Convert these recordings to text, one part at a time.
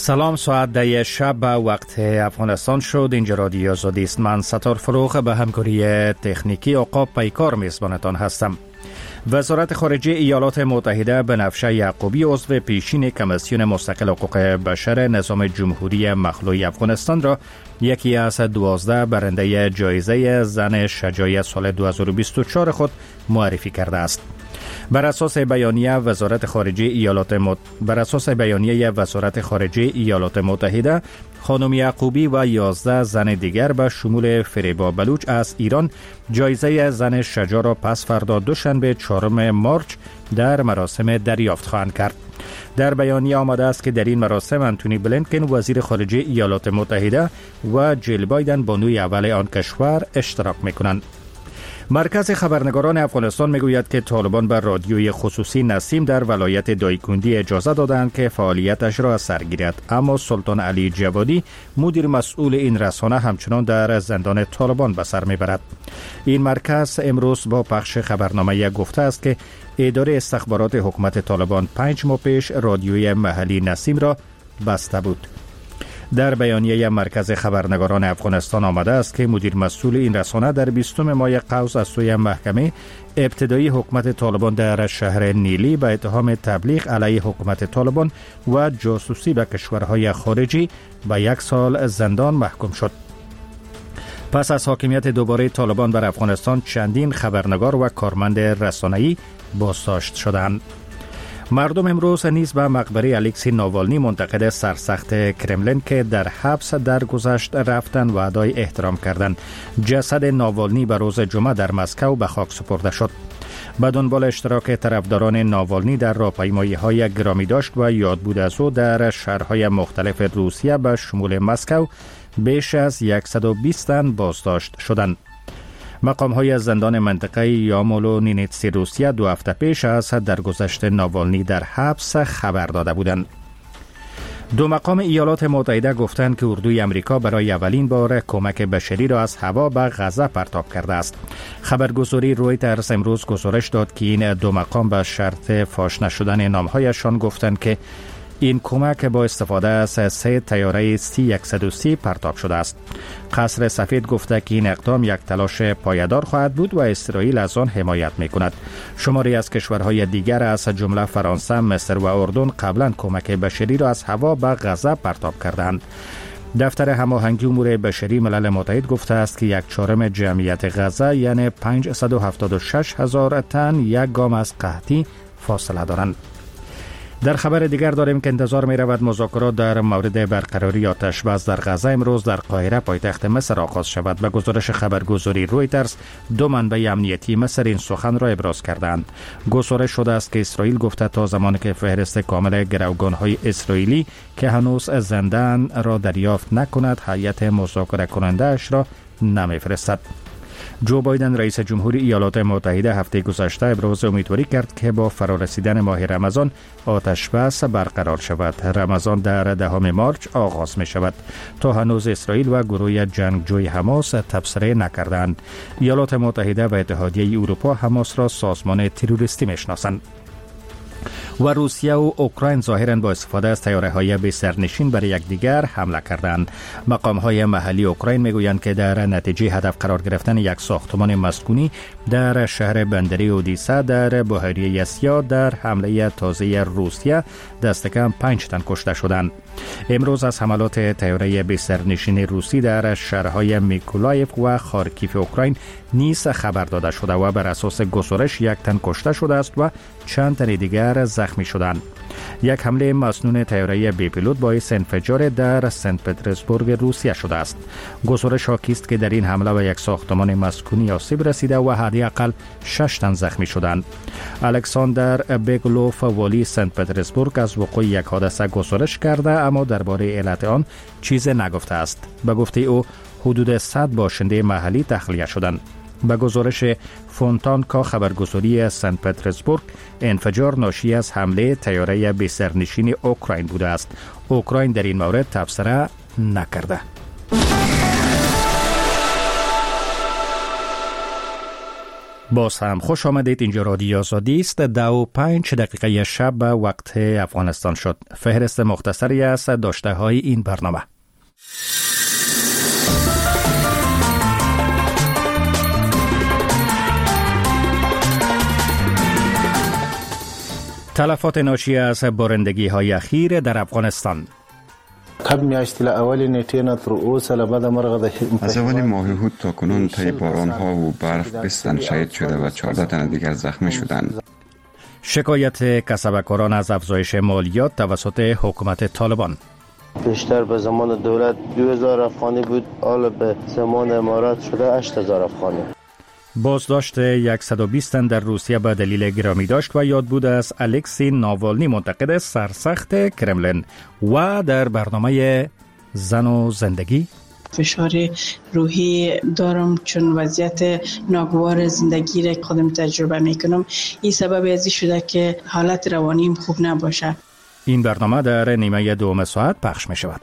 سلام، ساعت 10 شب به وقت افغانستان شد. اینجا رادیو آزادی است. من ستار فروغ به همکاری تکنیکی عقاب پیکار میزبانتان هستم. وزارت خارجه ایالات متحده بنفشه یعقوبی عضو پیشین کمیسیون مستقل حقوق بشر نظام جمهوری مخلوع افغانستان را یکی از 12 برنده جایزه زن شجاعی سال 2024 خود معرفی کرده است. بر اساس بیانیه وزارت خارجه ایالات متحده، خانم یعقوبی و 11 زن دیگر به شمول فریبا بلوچ از ایران جایزه زن شجاع را پس فردا دوشنبه 4 مارچ در مراسم دریافت خواهند کرد. در بیانیه آمده است که در این مراسم انتونی بلینکن وزیر خارجه ایالات متحده و جیل بایدن بانوی اول آن کشور اشتراک می‌کنند. مرکز خبرنگاران افغانستان میگوید که طالبان بر رادیوی خصوصی نسیم در ولایت دایکندی اجازه دادند که فعالیتش را از سر گیرد، اما سلطان علی جوادی مدیر مسئول این رسانه همچنان در زندان طالبان به سر میبرد. این مرکز امروز با پخش خبرنامه گفته است که اداره استخبارات حکومت طالبان 5 ماه پیش رادیوی محلی نسیم را بسته بود. در بیانیه مرکز خبرنگاران افغانستان آمده است که مدیر مسئول این رسانه در 20 ماه قوس از سوی محکمه ابتدایی حکومت طالبان در شهر نیلی به اتهام تبلیغ علیه حکومت طالبان و جاسوسی به کشورهای خارجی به 1 سال زندان محکوم شد. پس از حاکمیت دوباره طالبان بر افغانستان چندین خبرنگار و کارمند رسانه‌ای بازداشت شدند. مردم امروز نیز به مقبره الکسی ناوالنی منتقد سرسخت کرملین که در حبس درگذشت رفتن و ادای احترام کردند. جسد ناوالنی به روز جمعه در مسکو به خاک سپرده شد. به دنبال اشتراک طرفداران ناوالنی در راهپیمایی‌های گرامی داشت و یاد بود از او در شهرهای مختلف روسیه به شمول مسکو بیش از 120 تن بازداشت شدند. مقام‌های زندان منطقه یامولو نینیتسی روسیه 2 هفته پیش از درگذشت ناوالنی در حبس خبر داده بودند. 2 مقام ایالات متحده گفتند که اردوی امریکا برای اولین بار کمک بشری را از هوا به غزه پرتاب کرده است. خبرگزاری رویترز امروز گزارش داد که این 2 مقام به شرط فاش نشدن نام‌هایشان گفتند که این کمک با استفاده از 3 طیاره C-130 پرتاب شده است. قصر سفید گفته که این اقدام یک تلاش پایدار خواهد بود و اسرائیل از آن حمایت می‌کند. شماری از کشورهای دیگر از جمله فرانسه، مصر و اردن قبلا کمک بشری را از هوا به غزه پرتاب کردند. دفتر هماهنگی امور بشری ملل متحد گفته است که 1/4 جمعیت غزه یعنی 576,000 تن یک گام از قحطی فاصله دارند. در خبر دیگر داریم که انتظار می رود مذاکرات در مورد برقراری آتش بس در غزه امروز در قاهره پایتخت مصر آغاز شود. به گزارش خبرگزاری رویترز 2 منبع امنیتی مصر این سخن را ابراز کردند. گزارش شده است که اسرائیل گفته تا زمانی که فهرست کامل گروگان‌های اسرائیلی که هنوز زندان را دریافت نکند هیئت مذاکره کننده اش را نمی‌فرستد. جو بایدن رئیس جمهوری ایالات متحده هفته گذشته ابراز امیدواری کرد که با فرارسیدن ماه رمضان آتش بس برقرار شود. رمضان در 10 مارچ آغاز می شود. تا هنوز اسرائیل و گروه جنگجوی حماس تبصره نکردند. ایالات متحده و اتحادیه اروپا حماس را سازمان تروریستی می شناسند. و روسیه و اوکراین ظاهراً با استفاده از طیاره‌های بی سرنشین بر یکدیگر حمله کردند. مقام‌های محلی اوکراین میگویند که در نتیجه هدف قرار گرفتن یک ساختمان مسکونی در شهر بندری اودیسا در بحیره اسیا در حمله تازه روسیه دست کم 5 تن کشته شدند. امروز از حملات طیاره بی سرنشین روسی در شهرهای میکولایف و خارکیف اوکراین نیز خبر داده شده و بر اساس گزارش 1 تن کشته شده است و چند تن دیگر زخمی شدند. یک حمله مسنون طیاره بی پیلوت باعث انفجار در سنت پترزبورگ روسیه شده است. گزارش حاکی است که در این حمله به یک ساختمان مسکونی آسیب رسیده و حداقل 6 تن زخمی شدند. الکساندر بگلوف والی سنت پترزبورگ از وقوع یک حادثه گزارش کرده اما درباره علت آن چیزی نگفته است. به گفته او حدود 100 باشنده محلی تخلیه شدند. به گزارش فونتانکا خبرگزاری سنت پترزبورگ انفجار ناشی از حمله طیاره بی سرنشین اوکراین بوده است. اوکراین در این مورد تبصره نکرده. باز هم خوش آمدید. اینجا رادیو آزادی است. 2:05 شب وقت افغانستان شد. فهرست مختصری از داشته های این برنامه. تلفات ناشی از بارندگی های اخیر در افغانستان. از اول ماه هود تا کنون طی باران ها و برف 20 تن شهید شده و 14 تن دیگر زخمی شدند. شکایت کسبکاران از افزایش مالیات توسط حکومت طالبان. بیشتر به زمان دولت 2000 افغانی بود، حالا به زمان امارات شده 8000 افغانی. بازداشت 120 تن در روسیه به دلیل گرامی داشت و یادبود از الکسی ناوالنی منتقد سرسخت کرملین. و در برنامه زن و زندگی فشار روحی دارم چون وضعیت ناگوار زندگی را خودم تجربه میکنم. این سبب ازی شده که حالت روانیم خوب نباشه. این برنامه در نیمه دوم ساعت پخش می شود.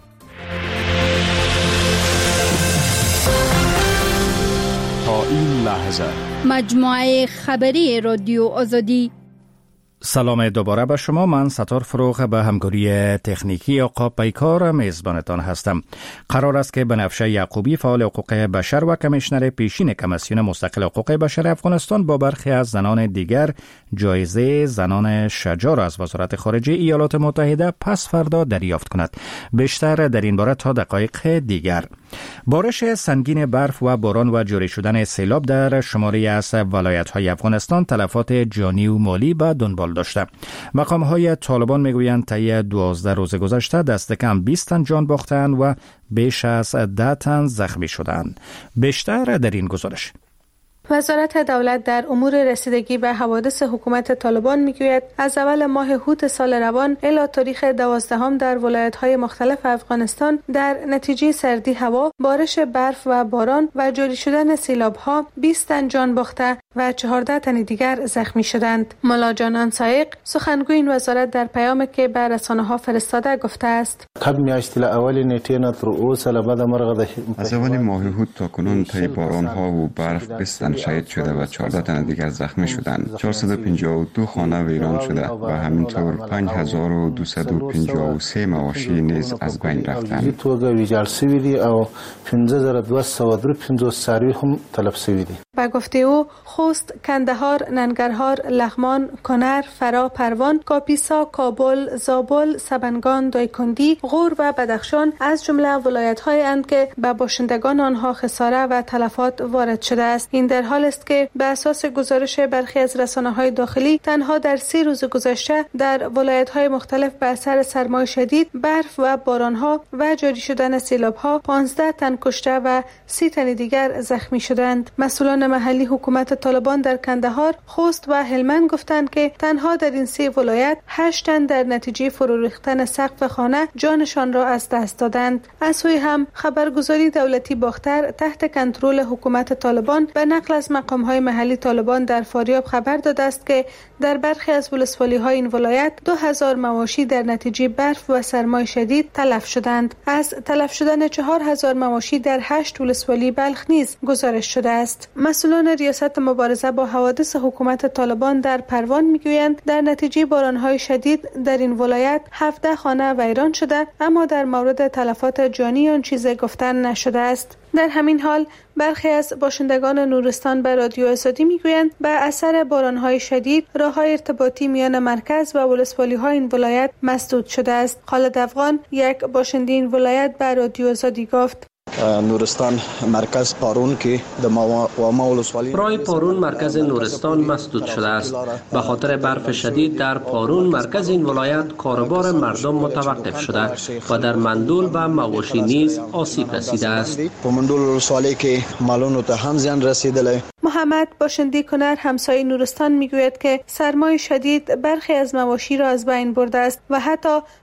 تا این لحظه مجموعه خبری رادیو آزادی. سلام دوباره به شما. من ستار فروغ به همکاری تکنیکی آقا پیکار میزبانتان هستم. قرار است که بنفشه یعقوبی فعال حقوق بشر و کمیشنر پیشین کمیسیون مستقل حقوق بشر افغانستان با برخی از زنان دیگر جایزه زنان شجاع را از وزارت خارجه ایالات متحده پس فردا دریافت کند. بیشتر در این باره تا دقایق دیگر. بارش سنگین برف و باران و جاری شدن سیلاب در شماری از ولایت‌های افغانستان تلفات جانی و مالی به دنبال داشته. مقام‌های طالبان میگویند طی 12 روز گذشته دست کم 20 تن جان باختند و بیش از 10 تن زخمی شدند. بیشتر در این گزارش. وزارت دولت در امور رسیدگی به حوادث حکومت طالبان میگوید از اول ماه هود سال روان الی تاریخ 12 در ولایت‌های مختلف افغانستان در نتیجه سردی هوا، بارش برف و باران و جاری شدن سیلاب‌ها 20 تن جان باخته و 14 تن دیگر زخمی شدند. مولا جانان سایق سخنگوی این وزارت در پیامی که به رسانه‌ها فرستاده گفته است: از اول ماه هود تا کنون طی باران ها و برف 20 تن شهید شده و 14 تن دیگر زخمی شدند. 452 خانه ویران شده و همینطور 5253 مواشی نیز از بین رفتند. با گفته او خوست، کندهار، ننگرهار، لغمان، کنر، فرا، پروان، کاپیسا، کابل، زابل، سبنگان، دایکندی، غور و بدخشان از جمله ولایت‌هایی اند که به باشندگان آنها خساره و تلفات وارد شده است. این در حال است که به اساس گزارش برخی از رسانه‌های داخلی تنها در 3 روز گذشته در ولایت‌های مختلف به اثر سرمای شدید، برف و باران‌ها و جاری شدن سیلاب‌ها 15 تن کشته و 30 تن دیگر زخمی شدند. مسئولان محلی حکومت طالبان در کندهار، خوست و هلمند گفتند که تنها در این 3 ولایت 8 تن در نتیجه فرو ریختن سقف خانه جانشان را از دست دادند. از سوی هم خبرگزاری دولتی باختر تحت کنترل حکومت طالبان به نقل از مقام‌های محلی طالبان در فاریاب خبر داده است که در برخی از ولسوالی‌های این ولایت 2000 مواشی در نتیجه برف و سرمای شدید تلف شدند. از تلف شدن 4000 مواشی در 8 ولسوالی بلخ نیز گزارش شده است. مسئولان ریاست مبارزه با حوادث حکومت طالبان در پروان میگویند در نتیجه باران‌های شدید در این ولایت 17 خانه ویران شده، اما در مورد تلفات جانی آن چیزی گفتن نشده است. در همین حال برخی از باشندگان نورستان به رادیو آزادی میگویند به اثر باران‌های شدید راه‌های ارتباطی میان مرکز و ولسوالی‌های این ولایت مسدود شده است. خالد افغان، یک باشنده این ولایت، به رادیو آزادی گفت: نورستان مرکز پارون که راه پارون مرکز نورستان مسدود شده است. به خاطر برف شدید در پارون مرکز این ولایت کاروبار مردم متوقف شده و در مندول و مواشی نیز آسیب رسیده است. مندول ولسوالی که مالونو ته هم زیان رسیدله. محمد باشنده کنر همسایه نورستان میگوید که سرمای شدید برخی از مواشی را از بین برده است و حتی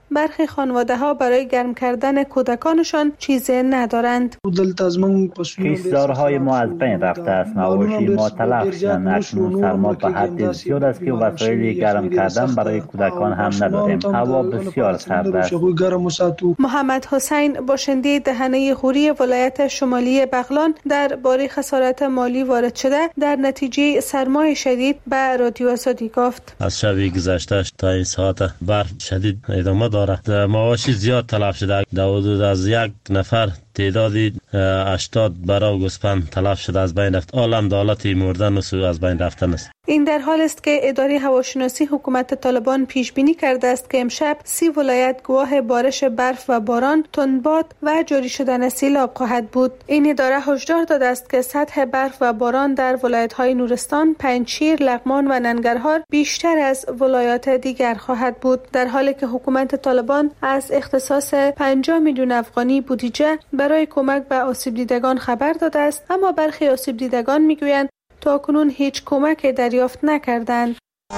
برخی خانواده‌ها برای گرم کردن کودکانشان چیزی ندارند. کشتزارهای ما از بین رفته است، مواشی ما تلف شدند. اکنون سرما به حد بسیار است که وسایل گرم کردن برای کودکان هم نداریم. هوا بسیار سرد است. محمد حسین باشنده دهنه غوری ولایت شمالی بغلان درباره خسارت مالی وارد شده در نتیجه سرمای شدید به رادیو آزادی گفت: از شب گذشته تا این ساعت برف شدید ادامه دارد. مواشی زیاد تلف شده. حدود از یک نفر تعدادی 80 برای گوسفند تلف شده از بین رفت. عالم دولت مردن و از بین رفتن است. این در حال است که اداره هواشناسی حکومت طالبان پیش بینی کرده است که امشب 30 ولایت گواه بارش برف و باران، تندباد و جاری شدن سیلاب خواهد بود. این اداره هشدار داده است که سطح برف و باران در ولایت‌های نورستان، پنجشیر، لغمان و ننگرهار بیشتر از ولایات دیگر خواهد بود، در حالی که حکومت طالبان از اختصاص 50 میلیون افغانی بودجه برای کمک به آسیب دیدگان خبر داده است، اما برخی آسیب دیدگان میگویند تاکنون هیچ کمک دریافت نکردند.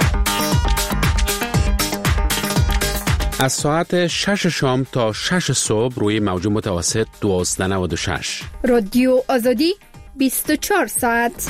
از ساعت 6 شام تا 6 صبح روی موج متوسط 1296 رادیو آزادی 24 ساعت.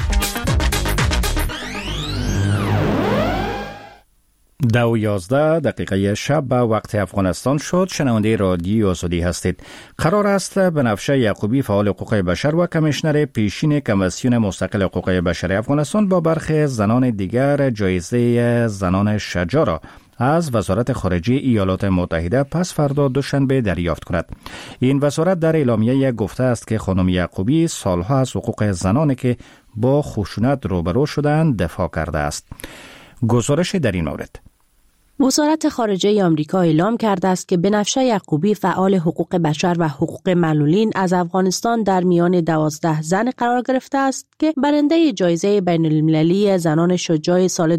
2:11 شب به وقت افغانستان شد. شنونده رادیو آزادی هستید. قرار است بنفشه یعقوبی فعال حقوق بشر و کمیشنر پیشین کمیسیون مستقل حقوق بشر افغانستان با برخی زنان دیگر جایزه زنان شجاع را از وزارت خارجه ایالات متحده پس فردا دوشنبه دریافت کند. این وزارت در اعلامیه گفته است که خانم یعقوبی سالها از حقوق زنانی که با خشونت روبرو شدند دفاع کرده است. گزارش در این مورد: وزارت خارجه آمریکا اعلام کرده است که بنفشه یعقوبی فعال حقوق بشر و حقوق معلولین از افغانستان در میان 12 زن قرار گرفته است که برنده جایزه بین المللی زنان شجاع سال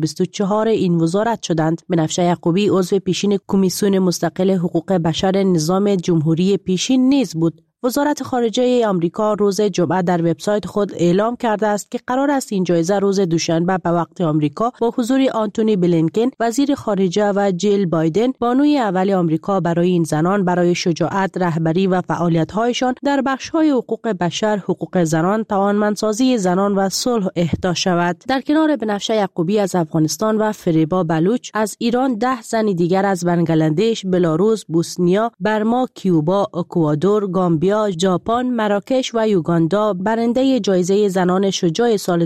2024 این وزارت شدند. بنفشه یعقوبی عضو پیشین کمیسیون مستقل حقوق بشر نظام جمهوری پیشین نیز بود. وزارت خارجه آمریکا روز جمعه در وبسایت خود اعلام کرده است که قرار است این جایزه روز دوشنبه به وقت آمریکا با حضور آنتونی بلینکن وزیر خارجه و جیل بایدن بانوی اول آمریکا برای این زنان برای شجاعت، رهبری و فعالیت‌هایشان در بخش‌های حقوق بشر، حقوق زنان، توانمندسازی زنان و صلح اهدا شود. در کنار بنفشه یعقوبی از افغانستان و فریبا بلوچ از ایران 10 زن دیگر از بنگلادش، بلاروس، بوسنیا، برما، کیوبا، اکوادور، گامبیا، ژاپن، مراکش و یوگاندا برنده جایزه زنان شجاع سال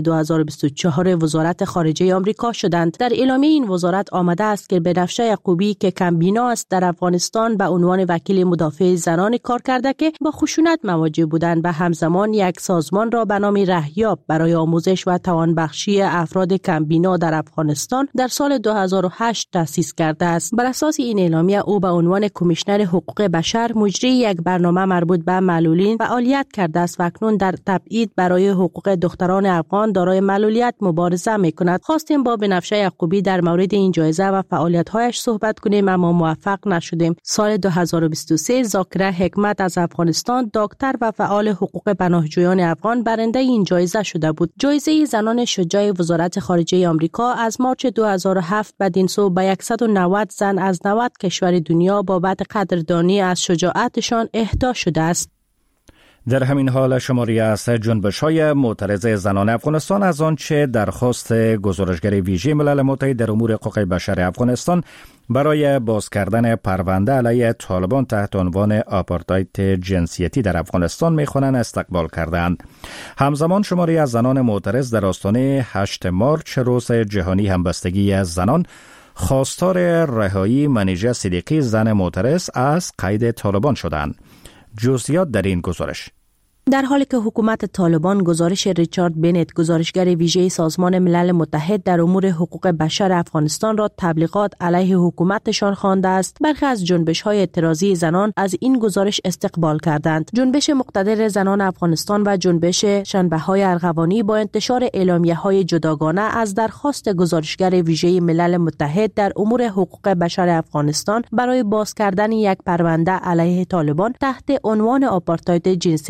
2024 وزارت خارجه آمریکا شدند. در اعلامیه این وزارت آمده است که بنفشه یعقوبی که کمبینا است در افغانستان به عنوان وکیل مدافع زنان کار کرده که با خشونت مواجه بودند و همزمان یک سازمان را به نام رهیاب برای آموزش و توانبخشی افراد کمبینا در افغانستان در سال 2008 تأسیس کرده است. بر اساس این اعلامیه او به عنوان کمیشنر حقوق بشر مجری یک برنامه مربوط به معلولین فعالیت کرده است و اکنون در تبعید برای حقوق دختران افغان دارای معلولیت مبارزه می‌کند. خواستیم با بنفشه یعقوبی در مورد این جایزه و فعالیت‌هایش صحبت کنیم اما موفق نشدیم. سال 2023 ذاکره حکمت از افغانستان دکتر و فعال حقوق پناهجویان افغان برنده این جایزه شده بود. جایزه زنان شجاع وزارت خارجه آمریکا از مارچ 2007 بدین سو به 190 زن از 90 کشور دنیا بابت قدردانی از شجاعتشان اهدا شده است. در همین حال شماری از جنبش‌های معترض زنان افغانستان از آنچه درخواست گزارشگر ویژه ملل متحد در امور حقوق بشر افغانستان برای باز کردن پرونده علیه طالبان تحت عنوان آپارتاید جنسیتی در افغانستان می‌خوانند استقبال کردند. همزمان شماری از زنان معترض در آستانه 8 مارچ روز جهانی همبستگی زنان خواستار رهایی منیژه صدیقی زن معترض از قید طالبان شدند. جزئیات در این گزارش: در حالی که حکومت طالبان گزارش ریچارد بنت گزارشگر ویژه سازمان ملل متحد در امور حقوق بشر افغانستان را تبلیغات علیه حکومتشان خوانده است، برخی از جنبش‌های اعتراضی زنان از این گزارش استقبال کردند. جنبش مقتدر زنان افغانستان و جنبش شنبه‌های ارغوانی با انتشار اعلامیه‌های جداگانه از درخواست گزارشگر ویژه ملل متحد در امور حقوق بشر افغانستان برای باز کردن یک پرونده علیه طالبان تحت عنوان آپارتاید جنسیتی در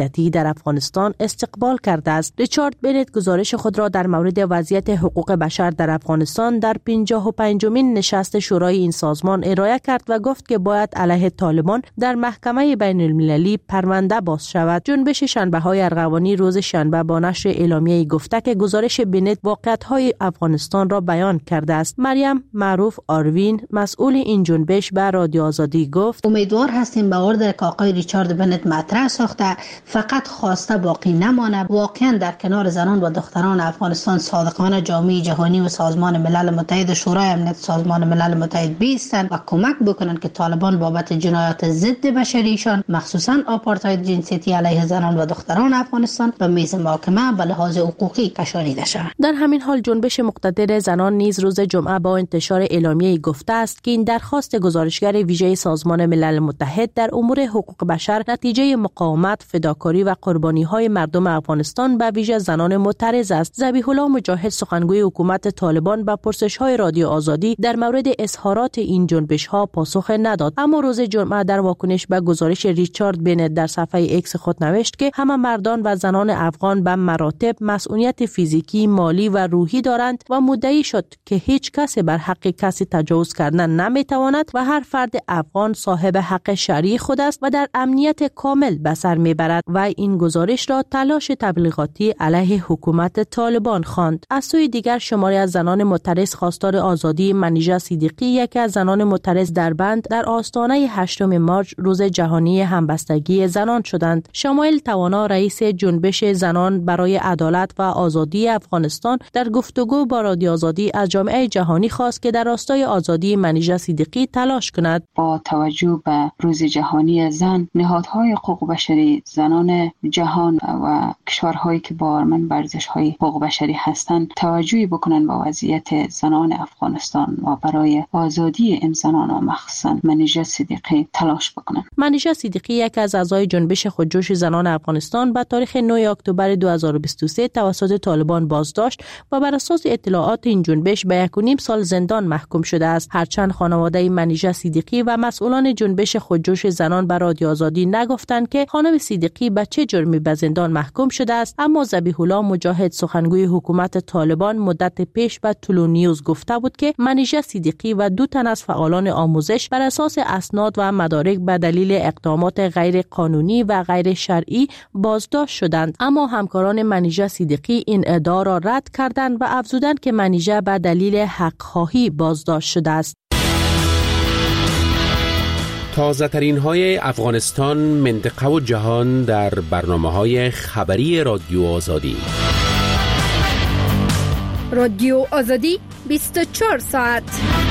در افغانستان استقبال کرده است. ریچارد بنت گزارش خود را در مورد وضعیت حقوق بشر در افغانستان در 55مین نشست شورای این سازمان ارائه کرد و گفت که باید علیه طالبان در محکمه بین المللی پرونده باز شود. جنبش شنبه‌های ارغوانی روز شنبه با نشر اعلامیه‌ای گفته که گزارش بنت واقعیت‌های افغانستان را بیان کرده است. مریم معروف آروین مسئول این جنبش به رادیو آزادی گفت: امیدوار هستیم به اوردر که آقای ریچارد بنت مطرح ساخته فقط خواسته باقی نماند، واقعا در کنار زنان و دختران افغانستان صادقانه جامعه جهانی و سازمان ملل متحد و شورای امنیت سازمان ملل متحد بیستند و کمک بکنند که طالبان بابت جنایات ضد بشریشان مخصوصا آپارتاید جنسیتی علیه زنان و دختران افغانستان به میز محاکمه به لحاظ حقوقی کشانیده شود. در همین حال جنبش مقتدر زنان نیز روز جمعه با انتشار اعلامیه‌ای گفته است که این درخواست گزارشگر ویژه سازمان ملل متحد در امور حقوق بشر نتیجه مقاومت، فداکاری و قربانی‌های مردم افغانستان به ویژه زنان معترض است. ذبیح الله مجاهد سخنگوی حکومت طالبان به پرسش‌های رادیو آزادی در مورد اظهارات این جنبش‌ها پاسخ نداد، اما روز جمعه در واکنش به گزارش ریچارد بنت در صفحه ایکس خود نوشت که همه مردان و زنان افغان به مراتب مسئولیت فیزیکی، مالی و روحی دارند و مدعی شد که هیچ کسی بر حق کسی تجاوز کردن نمیتواند و هر فرد افغان صاحب حق شرعی خود است و در امنیت کامل به سر میبرد و این گزارش را تلاش تبلیغاتی علیه حکومت طالبان خواند. از سوی دیگر شماری از زنان معترض خواستار آزادی منیژه صدیقی، یکی از زنان معترض در بند، در آستانه 8 مارچ روز جهانی همبستگی زنان شدند. شمایل توانا رئیس جنبش زنان برای عدالت و آزادی افغانستان در گفتگو با رادیو آزادی از جامعه جهانی خواست که در راستای آزادی منیژه صدیقی تلاش کند. با توجه به روز جهانی زن، نهادهای حقوق بشری زنان جهان و کشورهایی که بارمن بر ارزش‌های حقوق بشری هستند توجهی بکنند به وضعیت زنان افغانستان و برای آزادی این زنان و مخصوصا منیژه صدیقی تلاش بکنند. منیژه صدیقی یک از اعضای جنبش خودجوش زنان افغانستان به تاریخ 9 اکتبر 2023 توسط طالبان بازداشت و بر اساس اطلاعات این جنبش به 1.5 سال زندان محکوم شده است. هرچند خانواده منیژه صدیقی و مسئولان جنبش خودجوش زنان به رادیو آزادی نگفتند که خانم صدیقی به چه جرمی به زندان محکوم شده است، اما ذبیح الله مجاهد سخنگوی حکومت طالبان مدت پیش به طلوع نیوز گفته بود که منیژه صدیقی و 2 تن از فعالان آموزش بر اساس اسناد و مدارک به دلیل اقدامات غیر قانونی و غیر شرعی بازداشت شدند، اما همکاران منیژه صدیقی این ادعا را رد کردند و افزودند که منیژه به دلیل حق‌خواهی بازداشت شده است. تازه ترین های افغانستان، منطقه و جهان در برنامه‌های خبری رادیو آزادی. رادیو آزادی 24 ساعت.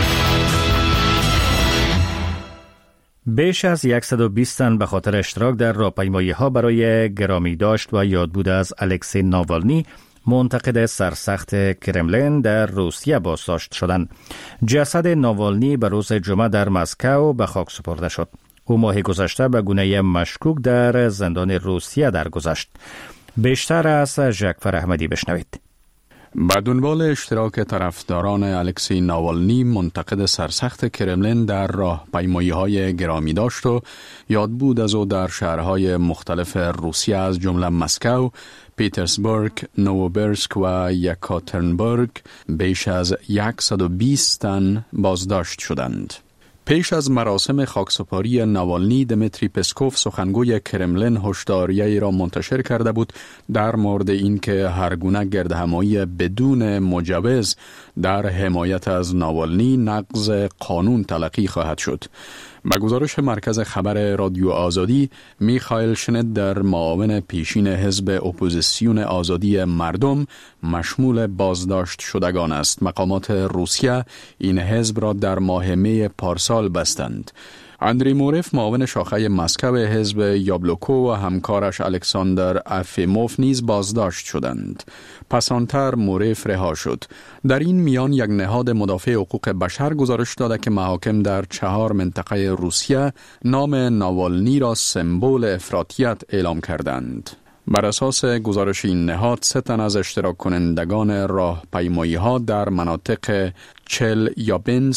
بیش از 120 تن به خاطر اشتراک در راهپیمایی‌ها برای گرامی داشت و یادبود از الکسی ناوالنی، منتقد سرسخت کرملین، در روسیه بازداشت شدند. جسد ناوالنی به روز جمعه در مسکو به خاک سپرده شد. او ماه گذشته به گونه مشکوک در زندان روسیه درگذشت. بیشتر از جعفر احمدی بشنوید. به دنبال اشتراک طرفداران الکسی ناوالنی، منتقد سرسخت کرملین در راهپیمایی‌های گرامی داشت و یادبود از او در شهرهای مختلف روسیه از جمله مسکو، پیترزبورگ، نووبرسک و یکاترینبورگ بیش از 120 تن بازداشت شدند. پیش از مراسم خاکسپاری ناوالنی، دمیتری پسکوف سخنگوی کرملین هشداریه‌ای را منتشر کرده بود در مورد اینکه هرگونه گردهمایی بدون مجوز در حمایت از ناوالنی نقض قانون تلقی خواهد شد. به گزارش مرکز خبر رادیو آزادی، میخائیل شنیدر، معاون پیشین حزب اپوزیسیون آزادی مردم، مشمول بازداشت شدگان است. مقامات روسیه این حزب را در ماه می پارسال بستند. اندری موریف، معاون شاخه مسکو حزب یابلوکو، و همکارش الکساندر افیموف نیز بازداشت شدند. پسانتر موریف رها شد. در این میان یک نهاد مدافع حقوق بشر گزارش داده که محاکم در 4 منطقه روسیه نام ناوالنی را سمبل افراطیت اعلام کردند. بر اساس گزارش این نهاد، 3 تن از اشتراک کنندگان راهپیمایی‌ها در مناطق چلیابینسک،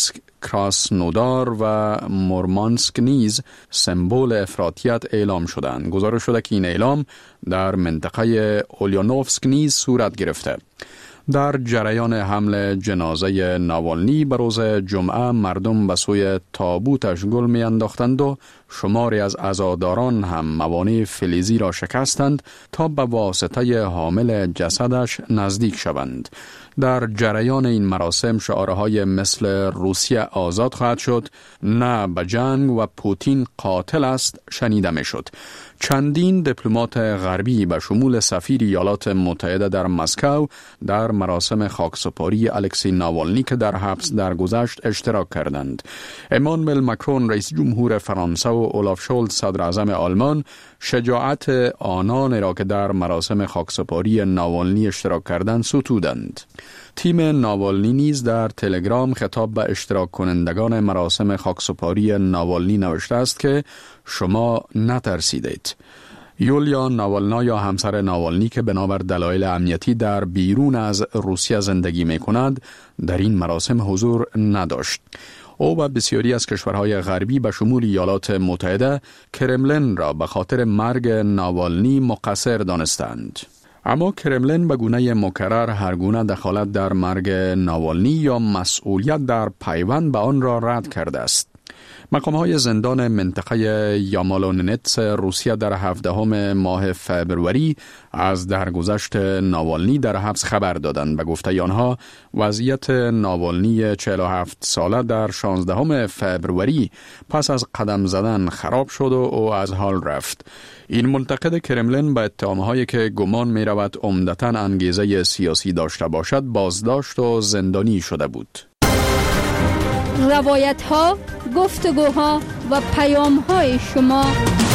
کراسنودار و مورمانسک نیز سمبل افراطیت اعلام شدند. گزارش شده که این اعلام در منطقه اولیانوفسک نیز صورت گرفته. در جریان حمل جنازه ناوالنی به روز جمعه مردم به سوی تابوتش گل می انداختند و شماری از عزاداران هم موانع فلزی را شکستند تا به واسطه حامل جسدش نزدیک شوند. در جریان این مراسم شعارهای مثل روسیه آزاد خواهد شد، نه به جنگ و پوتین قاتل است شنیده می شد. چندین دیپلمات غربی به شمول سفیر ایالات متحده در مسکو در مراسم خاکسپاری الکسی ناوالنی که در حبس درگذشت اشتراک کردند. امانوئل ماکرون رئیس جمهور فرانسه و اولاف شولز صدر اعظم آلمان شجاعت آنان را که در مراسم خاکسپاری ناوالنی اشتراک کردند ستودند. تیم ناوالنی نیز در تلگرام خطاب به اشتراک کنندگان مراسم خاکسپاری ناوالنی نوشته است که شما نترسیدید. یولیا ناوالنا یا همسر ناوالنی که بنابر دلایل امنیتی در بیرون از روسیه زندگی می کند در این مراسم حضور نداشت. او و بسیاری از کشورهای غربی به شمول ایالات متحده کرملین را به خاطر مرگ ناوالنی مقصر دانستند. اما کرملین به گونه مکرر هر گونه دخالت در مرگ ناوالنی یا مسئولیت در پیوند به آن را رد کرده است. مقام‌های زندان منطقه یامالوننتس روسیه در 17 ماه فبروری از درگذشت ناوالنی در حبس خبر دادند. به گفته آنها وضعیت ناوالنی 47 ساله در 16 فبروری پس از قدم زدن خراب شد و او از حال رفت. این منتقد کرملین به اتهام‌هایی که گمان می‌رود عمدتاً انگیزه سیاسی داشته باشد بازداشت و زندانی شده بود. روایت‌ها، گفتگوها و پیام‌های شما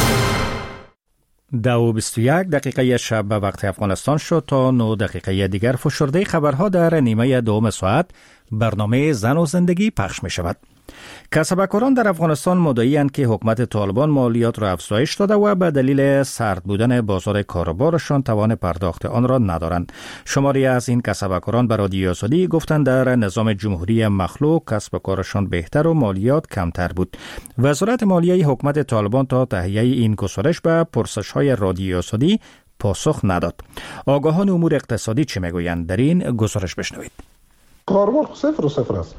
2:21 شب به وقت افغانستان شد تا 9 دقیقه دیگر فشرده خبرها در نیمه دوم ساعت برنامه زن و زندگی پخش می شود. کسبکاران در افغانستان مدعی‌اند که حکومت طالبان مالیات را افزایش داده و به دلیل سرد بودن بازار کاروبارشان توان پرداخت آن را ندارند. شماری از این کسبکاران به رادیو آزادی گفتند در نظام جمهوری مخلوق کسب و کارشان بهتر و مالیات کمتر بود. وزارت مالیه حکومت طالبان تا تهیه این گزارش به پرسش‌های رادیو آزادی پاسخ نداد. آگاهان امور اقتصادی چه میگویند؟ در این گزارش بشنوید. کاروبار صفر است.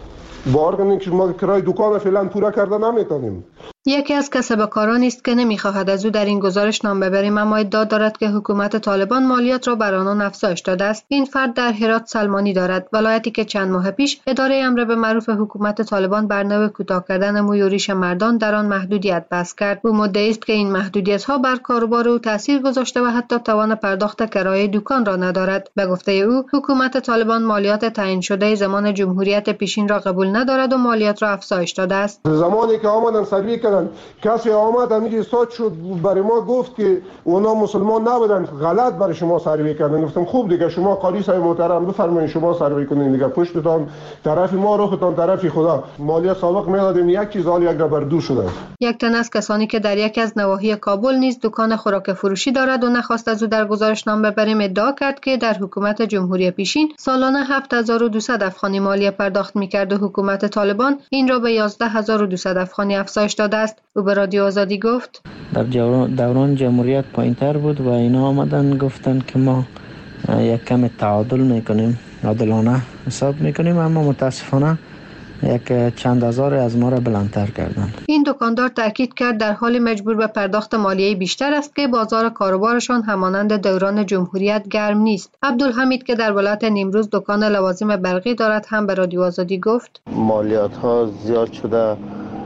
با ارگانی که ما کرای دکان فعلا پورا کرده نمیتونیم. یکی از کسبکارانی است که نمیخواهد از او در این گزارش نام ببریم، اما ادعا دارد که حکومت طالبان مالیات را بر آنان افزایش داده است. این فرد در هرات سلمانی دارد، ولایتی که چند ماه پیش اداره امر به معروف حکومت طالبان بر نوع کوتاه کردن موی و ریش مردان در آن محدودیت بس کرد. او مدعی است که این محدودیت‌ها بر کاروبار او تاثیر گذاشته و حتی توان پرداخت کرایه دکان را ندارد. به گفته او حکومت طالبان مالیات تعیین شده زمان جمهوریت پیشین را قبول ندارد و مالیات را افزایش داده است. زمانی که آمدن سروی کردن کسی آمد همینجا استاد شد برای ما گفت که اونا مسلمان نبودن، غلط برای شما سروی کردن. گفتم خوب دیگه شما قاضی صاحب محترم بفرمایید شما سروی کنین دیگه، پشتتان طرف ما روختان طرف خدا. مالیات سابق میدادیم یک چیز حال یک بر دو شده. یک تن از کسانی که در یک از نواحی کابل نیز دکان خوراک فروشی دارد و نخواست از او در گزارش نام ببریم ادعا کرد که در حکومت جمهوری پیشین سالانه 7200 افغانی مالیه پرداخت می‌کرد و حکومت طالبان این را به 11200 افغانی افزایش داده است. او به رادیو آزادی گفت در دوران جمهوریت پایین‌تر بود و اینا آمدن گفتن که ما یک کم تعادل میکنیم، عادلانه حساب میکنیم، اما متاسفانه یک چند هزار از ما را بلندتر کردن. این دکاندار تاکید کرد در حال مجبور به پرداخت مالیه بیشتر است که بازار کاروبارشان همانند دوران جمهوریت گرم نیست. عبدالحمید که در ولایت نیمروز دکان لوازم برقی دارد هم به رادیو آزادی گفت مالیات ها زیاد شده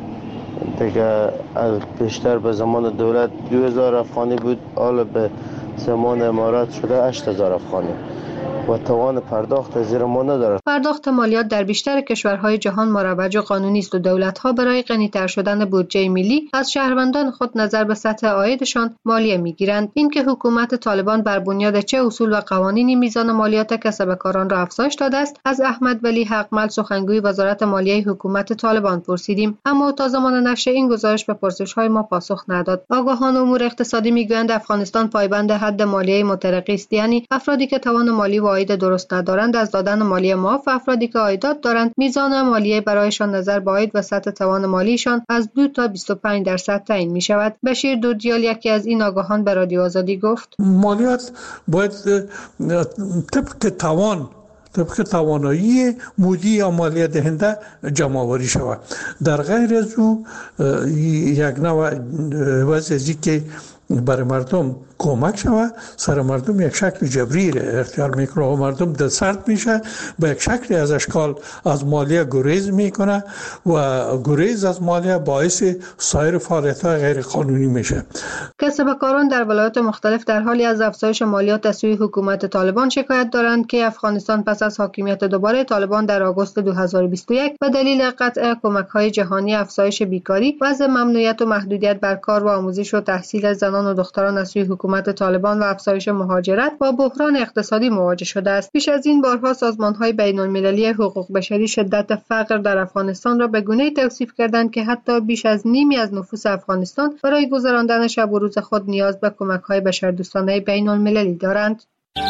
دیگه، بیشتر به زمان دولت 2000 افغانی بود، حالا به زمان امارات شده 8000 افغانی و توان پرداخت زیر ما ندارد. پرداخت مالیات در بیشتر کشورهای جهان مروج و قانونی است و دولت‌ها برای غنی‌تر شدن بودجه ملی از شهروندان خود نظر به سطح عایدشان مالیه می‌گیرند. اینکه حکومت طالبان بر بنیاد چه اصول و قوانینی میزان مالیات کسبکاران را افزایش داده است از احمد ولی حقمل سخنگوی وزارت مالیه حکومت طالبان پرسیدیم، اما تا زمان نشر این گزارش به پرسش‌های ما پاسخ نداد. آگاهان امور اقتصادی می‌گویند افغانستان پایبند حد مالیه مترقی است، یعنی افرادی که توان مالی عواید درست ندارند از دادن مالیه معاف و افرادی که عایدات دارند میزان مالیه برایشان نظر به عاید و سطح توان مالیشان از 2 تا 25% تعیین می شود. بشیر دودیال یکی از این آگاهان به رادیو آزادی گفت مالیات باید طبق توانایی مودی یا مالیه دهنده جمع آوری شود. در غیر از او یک نوع وضعی که برای مردم کمک شود، سر مردم یک شکل جبری اختیار میکنه و مردم دل سرد میشه، به یک شکلی از اشکال از مالیه گریز میکنه و گریز از مالیه باعث سایر فعالیت‌های غیر قانونی میشه. کسبکاران در ولایات مختلف در حالی از افزایش مالیات از سوی حکومت طالبان شکایت دارند که افغانستان پس از حاکمیت دوباره طالبان در آگوست 2021 به دلیل قطع کمک‌های جهانی، افزایش بیکاری، وضع ممنوعیت و محدودیت بر کار و آموزش و تحصیل زنان و دختران از سوی حکومت طالبان و افزایش مهاجرت با بحران اقتصادی مواجه شده است. پیش از این بارها سازمان‌های بین‌المللی حقوق بشری شدت فقر در افغانستان را به گونه‌ای توصیف کردند که حتی بیش از نیمی از نفوس افغانستان برای گذراندن شب و روز خود نیاز به کمک‌های بشردوستانه بین‌المللی دارند.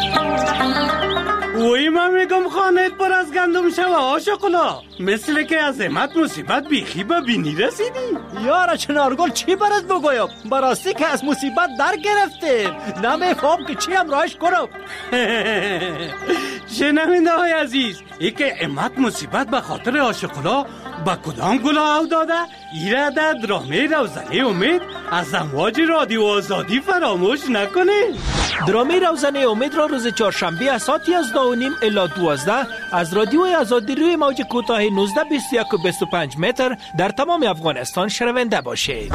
وی من میگم خانهت پر از گندم شوه آشقلا، مثل که از عظمت مصیبت بیخی به بینی رسیدی. یارا چنارگل چی برات بگویم؟ براستی که از مصیبت در گرفتیم، نمیفهم که چی هم راهش کنم. شنونده های عزیز، ای که عظمت مصیبت به خاطر آشقلا با کدام گلا او داده؟ ایره در درامه روزنه امید از امواج رادیو آزادی فراموش نکنه. درامه روزنه امید را روز چهارشنبه از ساعت 11:30 الی 12 از رادیو آزادی روی موج کوتاه 19 21 و 25 متر در تمام افغانستان شنونده باشید.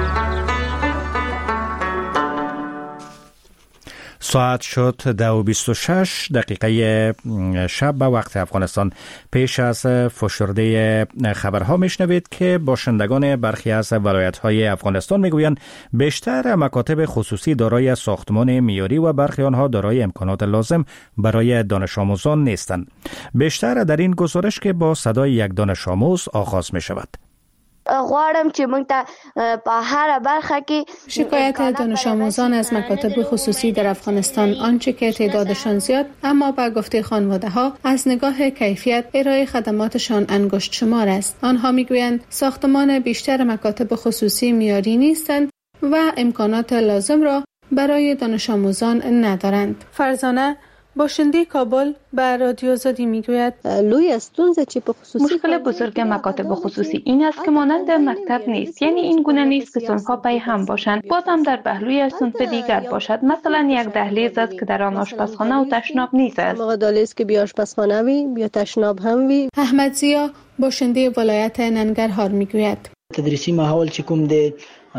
ساعت شد 2:26 دقیقه شب به وقت افغانستان. پیش از فشرده خبرها میشنوید که باشندگان برخی از ولایت‌های افغانستان میگویند بیشتر مکاتب خصوصی دارای ساختمان معیاری و برخی آنها دارای امکانات لازم برای دانش آموزان نیستند. بیشتر در این گزارش که با صدای یک دانش آموز آغاز می شود. غواړم چې موږ ته په هر برخه کې شکایت دانش آموزان از مکاتب خصوصی در افغانستان آنچه که تعدادشان زیاد اما به گفته خانواده‌ها از نگاه کیفیت ارائه خدماتشان انگشت شمار است. آنها میگویند ساختمان بیشتر مکاتب خصوصی معیاری نیستند و امکانات لازم را برای دانش آموزان ندارند. فرزانه باشنده کابل به رادیو آزادی میگوید مشکل بزرگ مکاتب خصوصی این است که مانند مکتب نیست، یعنی این گونه نیست که صنف‌ها پای هم باشند، باز هم در پهلوی صنف دیگر باشد. مثلا یک دهلیز است که در آن آشپزخانه و تشناب نیست است. دهلیز که بیا آشپزخانه وی بیا تشناب هم وی. احمد زیا باشنده ولایت ننگرهار میگوید تدریسی ماحول چې کوم دی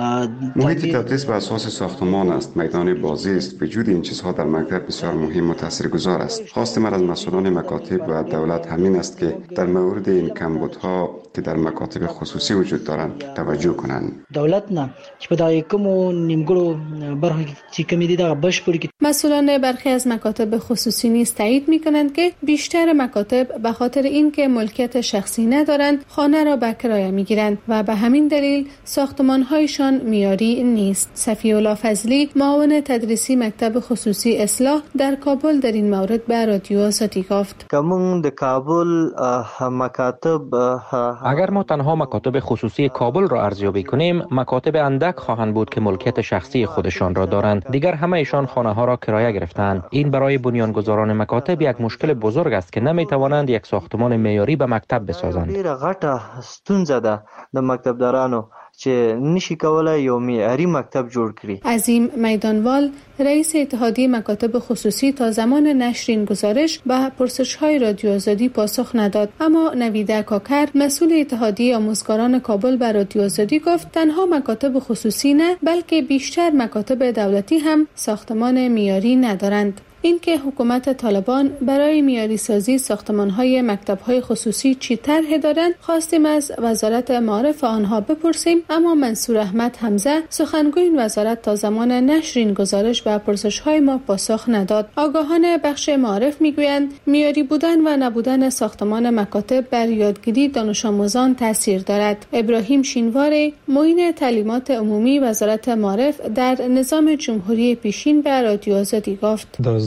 محیط تدریس بر اساس ساختمان است، میدان بازی است. وجود این چیزها در مکتب بسیار مهم و تاثیرگذار است. خواست من از مسئولان مکاتب و دولت همین است که در مورد این کمبودها که در مکاتب خصوصی وجود دارند توجه کنند. دولت نه چې په دای کوم نیمګړو برخو چې کمی دي دا بشپړ کی. مسئولان برخی از مکاتب خصوصی نیز تایید می‌کنند که بیشتر مکاتب به خاطر اینکه ملکیت شخصی ندارند خانه را به کرایه می‌گیرند و به همین دلیل ساختمان‌هایشان معیاری نیست. صفی الله فضلی معاون تدریسی مکتب خصوصی اصلاح در کابل در این مورد به رادیو آزادی گفت کمون در کابل مکاتب اگر ما تنها مکاتب خصوصی کابل را ارزیابی کنیم، مکاتب اندک خواهند بود که ملکیت شخصی خودشان را دارند. دیگر همه ایشان خانه ها را کرایه گرفتند. این برای بنیانگذاران مکاتب یک مشکل بزرگ است که نمی توانند یک ساختمان معیاری به مکتب بسازند. ډیره غټه ستونزه ده د مکتبدارانو چې نشي کولای یو معیاري مکتب جوړ کړي. عظیم میدانوال رئیس اتحادیه مکاتب خصوصی تا زمان نشر این گزارش به پرسش‌های رادیو آزادی پاسخ نداد، اما نویده کاکر مسئول اتحادیه آموزگاران کابل به رادیو آزادی گفت تنها مکاتب خصوصی نه بلکه بیشتر مکاتب دولتی هم ساختمان معیاری ندارند. اینکه حکومت طالبان برای معیاری سازی ساختمان‌های مکتب‌های خصوصی چی طرح دارند خواستیم از وزارت معارف آنها بپرسیم، اما منصور احمد حمزه سخنگوی این وزارت تا زمان نشر این گزارش به پرسش‌های ما پاسخ نداد. آگاهان بخش معارف میگویند معیاری بودن و نبودن ساختمان مکاتب بر یادگیری دانش آموزان تاثیر دارد. ابراهیم شینوار معین تعلیمات عمومی وزارت معارف در نظام جمهوری پیشین به رادیو آزادی گفت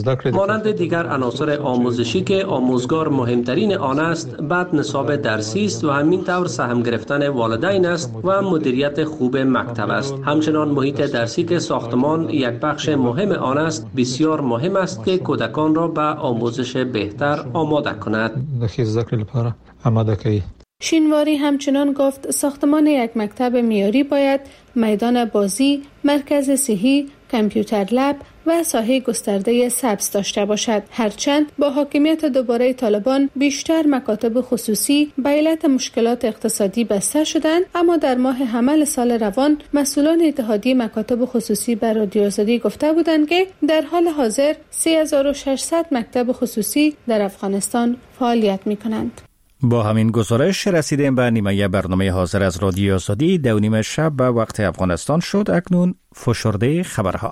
مانند دیگر عناصر آموزشی که آموزگار مهمترین آن است، بعد نصاب درسی است و همین طور سهم گرفتن والدین است و مدیریت خوب مکتب است. همچنان محیط درسی که ساختمان یک بخش مهم آن است، بسیار مهم است که کودکان را به آموزش بهتر آماده کند. شینواری همچنان گفت ساختمان یک مکتب معیاری باید میدان بازی، مرکز صحی، کامپیوتر لب و ساحه گسترده سبز داشته باشد. هرچند با حاکمیت دوباره طالبان بیشتر مکاتب خصوصی به علت مشکلات اقتصادی بسته شدند، اما در ماه حمل سال روان مسئولان اتحادیه مکاتب خصوصی به رادیو آزادی گفته بودند که در حال حاضر 3600 مکتب خصوصی در افغانستان فعالیت می‌کنند. با همین گزارش رسیدیم به نیمه برنامه حاضر از رادیو آزادی. 2:30 شب به وقت افغانستان شد. اکنون فشرده خبرها.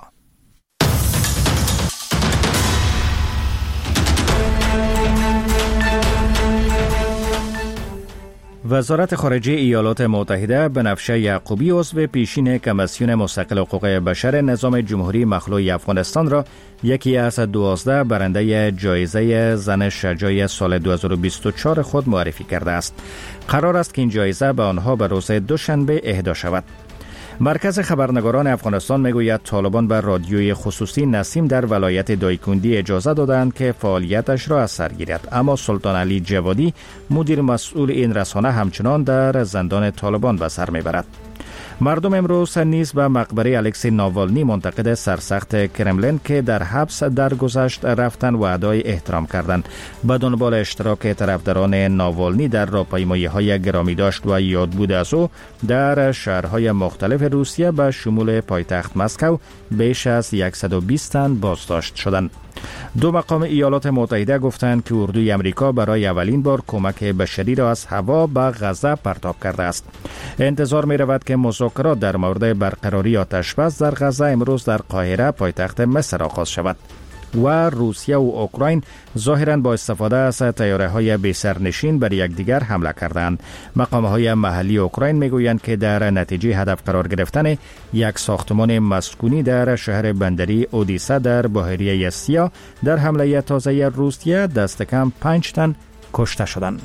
وزارت خارجه ایالات متحده بنفشه یعقوبی عضو پیشین کمیسیون مستقل حقوق بشر نظام جمهوری مخلوع افغانستان را یکی از 12 برنده جایزه زن شجاع سال 2024 خود معرفی کرده است. قرار است که این جایزه به آنها به روز دوشنبه اهدا شود. مرکز خبرنگاران افغانستان میگوید طالبان به رادیوی خصوصی نسیم در ولایت دایکندی اجازه دادند که فعالیتش را از سر گیرد، اما سلطان علی جوادی مدیر مسئول این رسانه همچنان در زندان طالبان به سر میبرد. مردم امروز نیز به مقبره الکسی ناوالنی منتقد سرسخت کرملین که در حبس درگذشت رفتن و ادای احترام کردند. به دنبال اشتراک طرفداران ناوالنی در راهپیمایی‌های گرامی داشت و یادبود از او در شهرهای مختلف روسیه به شمول پایتخت مسکو بیش از 120 تن بازداشت شدند. دو مقام ایالات متحده گفتند که اردوی امریکا برای اولین بار کمک بشری را از هوا به غزه پرتاب کرده است. انتظار می رود که مذاکرات در مورد برقراری آتش‌بس در غزه امروز در قاهره پایتخت مصر آغاز شود. و روسیه و اوکراین ظاهراً با استفاده از طیاره‌های بی‌سرنشین بر یکدیگر حمله کردند. مقام‌های محلی اوکراین میگویند که در نتیجه هدف قرار گرفتن یک ساختمان مسکونی در شهر بندری اودیسا در بحیره سیاه در حمله تازه روسیه دست کم 5 تن کشته شدند.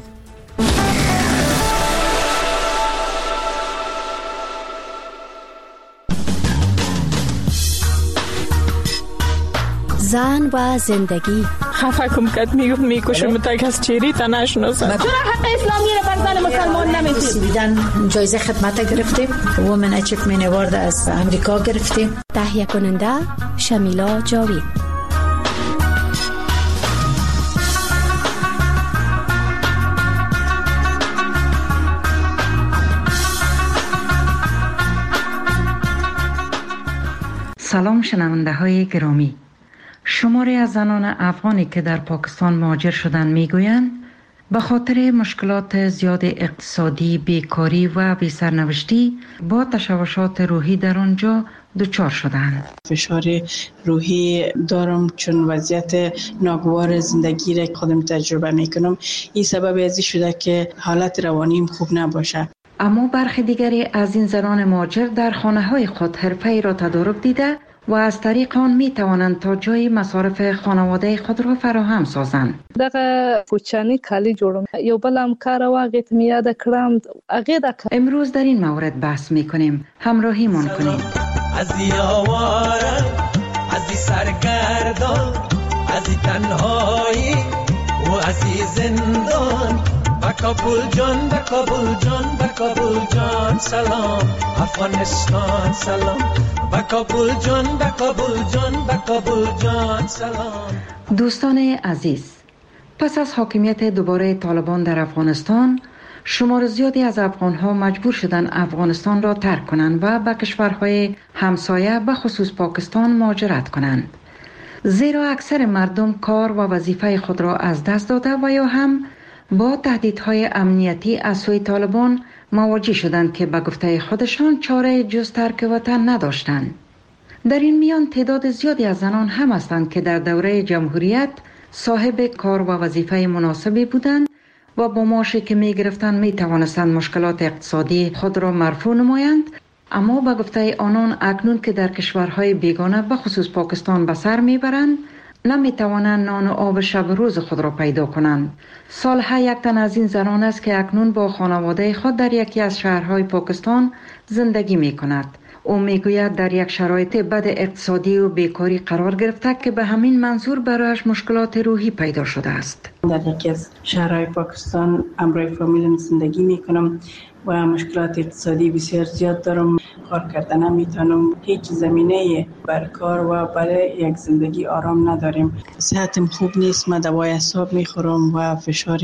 زن و زندگی خفه کم کت میکشم تا کس چیری تا نشناسد. چرا حق اسلامی رو بر زن مسلمان نمیدید؟ جایزه خدمت گرفتیم، وومن اچیومنت اوارد از امریکا گرفتیم. تهیه کننده شمیلا جاوید. سلام شنونده های گرامی. شماری از زنان افغانی که در پاکستان مهاجر شدند میگویند به خاطر مشکلات زیاد اقتصادی، بیکاری و بی‌سرنوشتی با تشوشات روحی در آنجا دچار شدند. فشار روحی دارم چون وضعیت ناگوار زندگی را خودم تجربه میکنم. این سبب ازی شده که حالت روانیم خوب نباشه. اما برخی دیگری از این زنان مهاجر در خانه‌های خود حرفه‌ای را تدارک دیده و از طریق آن می توانند تا جای مصارف خانواده خود را فراهم سازند. دغه کوچنی کالی جوړم یو بلم کار واقعیت میاد کړم هغه امروز در این مورد بحث میکنیم. همراهی من کنید. از یاواره از سرگردان از تنهایی و از زندان کابل جان به کابل جان به کابل جان سلام افغانستان سلام به کابل جان به کابل جان به کابل جان سلام. دوستان عزیز، پس از حاکمیت دوباره طالبان در افغانستان شمار زیادی از افغانها مجبور شدند افغانستان را ترک کنند و به کشورهای همسایه به خصوص پاکستان مهاجرت کنند، زیرا اکثر مردم کار و وظیفه خود را از دست داده و یا هم با تهدیدهای امنیتی از سوی طالبان مواجه شدند که به گفته خودشان چاره جز ترک وطن نداشتند. در این میان تعداد زیادی از زنان هم هستند که در دوره جمهوریت صاحب کار و وظیفه مناسبی بودند و با معاشی که می گرفتند می توانستند مشکلات اقتصادی خود را مرفوع نمایند، اما به گفته آنان اکنون که در کشورهای بیگانه به خصوص پاکستان به سر می برند نمیتوانند نان و آب شب روز خود را پیدا کنند. صالحه یک تن از این زنان است که اکنون با خانواده خود در یکی از شهرهای پاکستان زندگی می کند. او میگوید در یک شرایط بد اقتصادی و بیکاری قرار گرفته که به همین منظور برایش مشکلات روحی پیدا شده است. در یکی از شهرهای پاکستان همراه فامیلم زندگی میکنم و مشکلات اقتصادی بسیار زیاد دارم. کار کردن نمیتونم، هیچ زمینه بر کار و برای یک زندگی آرام نداریم. صحتم خوب نیست، من دوای اعصاب میخورم و فشار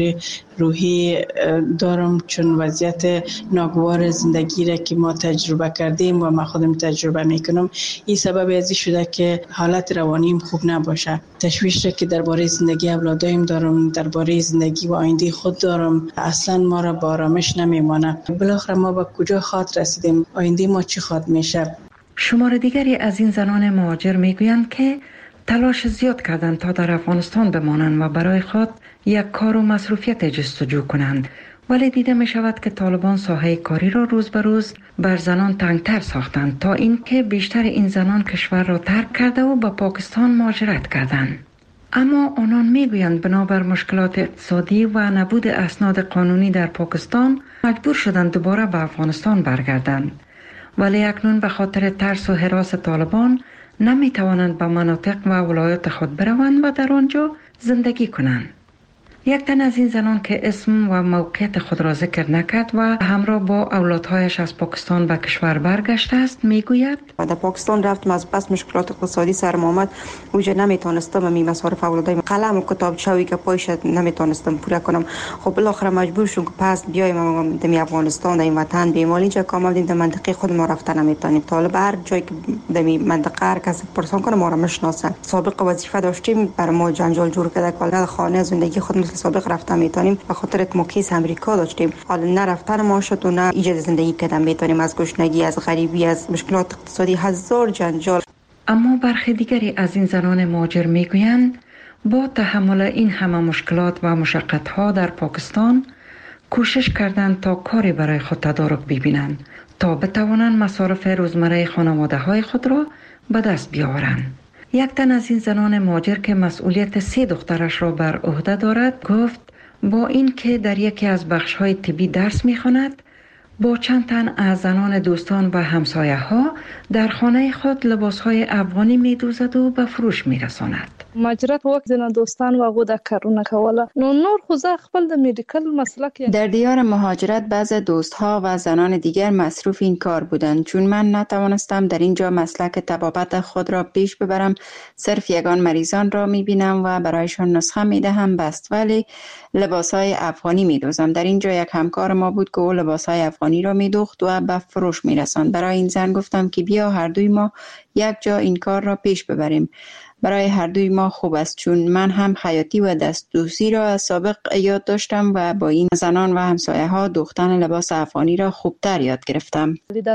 روحی دارم، چون وضعیت ناگوار زندگی را که ما تجربه کردیم و من خودم تجربه میکنم، این سبب ازی شده که حالت روانیم خوب نباشه. تشویش را که درباره زندگی اولادایم دارم، درباره زندگی و آینده خود دارم، اصلا ما را با آرامش نمیمانه. بالاخره ما به کجا خاط رسیدیم؟ آینده ما چی خاط میشه؟ شمار دیگری از این زنان مهاجر میگویند که تلاش زیاد کردند تا در افغانستان بمانند و برای خود یک کار و مصروفیت جستجو کنند، ولی دیده می شود که طالبان ساحه کاری را روز به روز بر زنان تنگتر ساختند تا اینکه بیشتر این زنان کشور را ترک کرده و به پاکستان مهاجرت کردند. اما آنان میگویند بنابر مشکلات اقتصادی و نبود اسناد قانونی در پاکستان مجبور شدند دوباره به افغانستان برگردند، ولی اکنون به خاطر ترس و هراس طالبان نمی توانند به مناطق و ولایات خود بروند و در آنجا زندگی کنند. یک تن از این زنان که اسم و موقعیت خود را ذکر نکرد و همراه با اولادهایش از پاکستان به کشور برگشته است میگوید در پاکستان رفتم، از پس مشکلات اقتصادی سرم آمد، اوجا نمیتونستم می مصارف اولادایم قلم و کتابچه‌ای که پایش نمیتونستم پوره کنم. خب بالاخره مجبور شدم که پس بیایم در وطن، در وطن بیایم. اینجا که آمدیم در منطقه خود ما رفتن نمیتونیم. طالب هر جایی که در منطقه هر کسی پرسان کنه ما را میشناسه. سابقه وظیفه داشتیم، بر ما جنجال جور کرده که حالا خانه زندگی خود سابق رفتن میتونیم به خاطر ما کیس امریکا داشتیم، حالا نه رفتن ما شد و نه ایجاد زندگی کردن میتونیم، از گشنگی، از غریبی، از مشکلات اقتصادی، هزار جنجال. اما برخی دیگری از این زنان مهاجر میگویند با تحمل این همه مشکلات و مشقت‌ها در پاکستان کوشش کردند تا کاری برای خود تدارک ببینند تا بتوانند مصارف روزمره خانواده‌های خود را به دست بیاورند. یک تن از این زنان مهاجر که مسئولیت 3 دخترش را بر عهده دارد گفت با این که در یکی از بخش‌های طبی درس می‌خواند، با چند تن از زنان دوستان و همسایه‌ها در خانه خود لباس‌های افغانی می‌دوزد و به فروش می‌رساند. مهاجرت وقت زن دوستان و غو د کارونه کوله نو نور خو زه خپل د میډیکل مسلک. در دیار مهاجرت بعض دوستها و زنان دیگر مصروف این کار بودند، چون من نتوانستم در اینجا مسلک طبابت خود را پیش ببرم. صرف یگان مریضان را میبینم و برایشان نسخه میدهم بست، ولی لباسهای افغانی میدوزم. در اینجا یک همکار ما بود که او لباسهای افغانی را میدوخت و به فروش میرساند. برای این زن گفتم که بیا هر دوی ما یک جا این کار را پیش ببریم. برای هر دوی ما خوب است، چون من هم خیاطی و دستدوزی را از سابق یاد داشتم و با این زنان و همسایه ها دوختن لباس افغانی را خوبتر یاد گرفتم.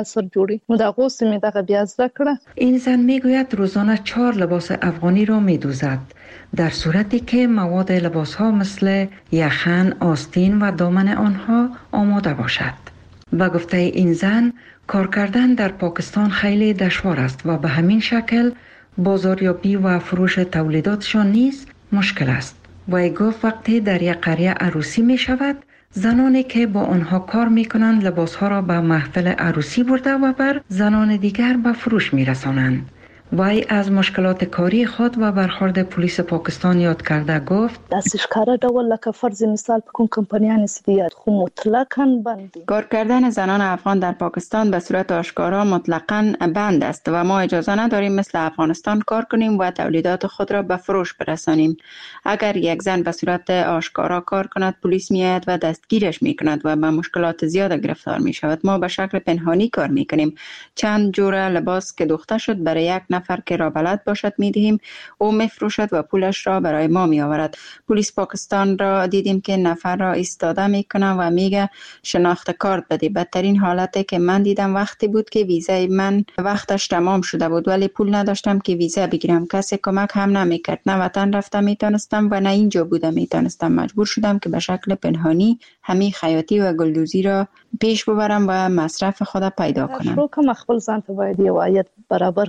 این زن میگوید روزانه 4 لباس افغانی را میدوزد، در صورتی که مواد لباس ها مثل یخن، آستین و دامن آنها آماده باشد. به گفته این زن کار کردن در پاکستان خیلی دشوار است و به همین شکل بازاریابی و فروش تولیداتشان نیز مشکل است. و گفت وقتی در یک قریه عروسی می شود، زنانی که با آنها کار می کنند لباس ها را به محفل عروسی برده و بر زنان دیگر به فروش می رسانند. وی از مشکلات کاری خود و برخورد پلیس پاکستان یاد کرده گفت دستش کار ډول لکه فرض مثال په کوم کمپنیانو سیدیات خو مطلقاً بند. کار کردن زنان افغان در پاکستان به صورت آشکارا مطلقاً بند است و ما اجازه نداریم مثل افغانستان کار کنیم و تولیدات خود را به فروش برسانیم. اگر یک زن به صورت آشکارا کار کند، پلیس میآید و دستگیرش میکند و به مشکلات زیاد گرفتار می شود. ما به شکل پنهانی کار میکنیم. چند جور لباس که دوخته شد برای یک نفر که را بلد باشد میدهیم، او میفروشد و پولش را برای ما میآورد. پلیس پاکستان را دیدیم که نفر را ایستاده میکنه و میگه شناخت کارت بده. بدترین حالتی که من دیدم وقتی بود که ویزای من وقتش تمام شده بود ولی پول نداشتم که ویزا بگیرم. کسی کمک هم نمیکرد. نه وطن رفتم میتونستم و نه اینجا بودم میتونستم. مجبور شدم که به شکل پنهانی همین خیاطی و گلدوزی را پیش ببرم و مصرف خود پیدا کنم.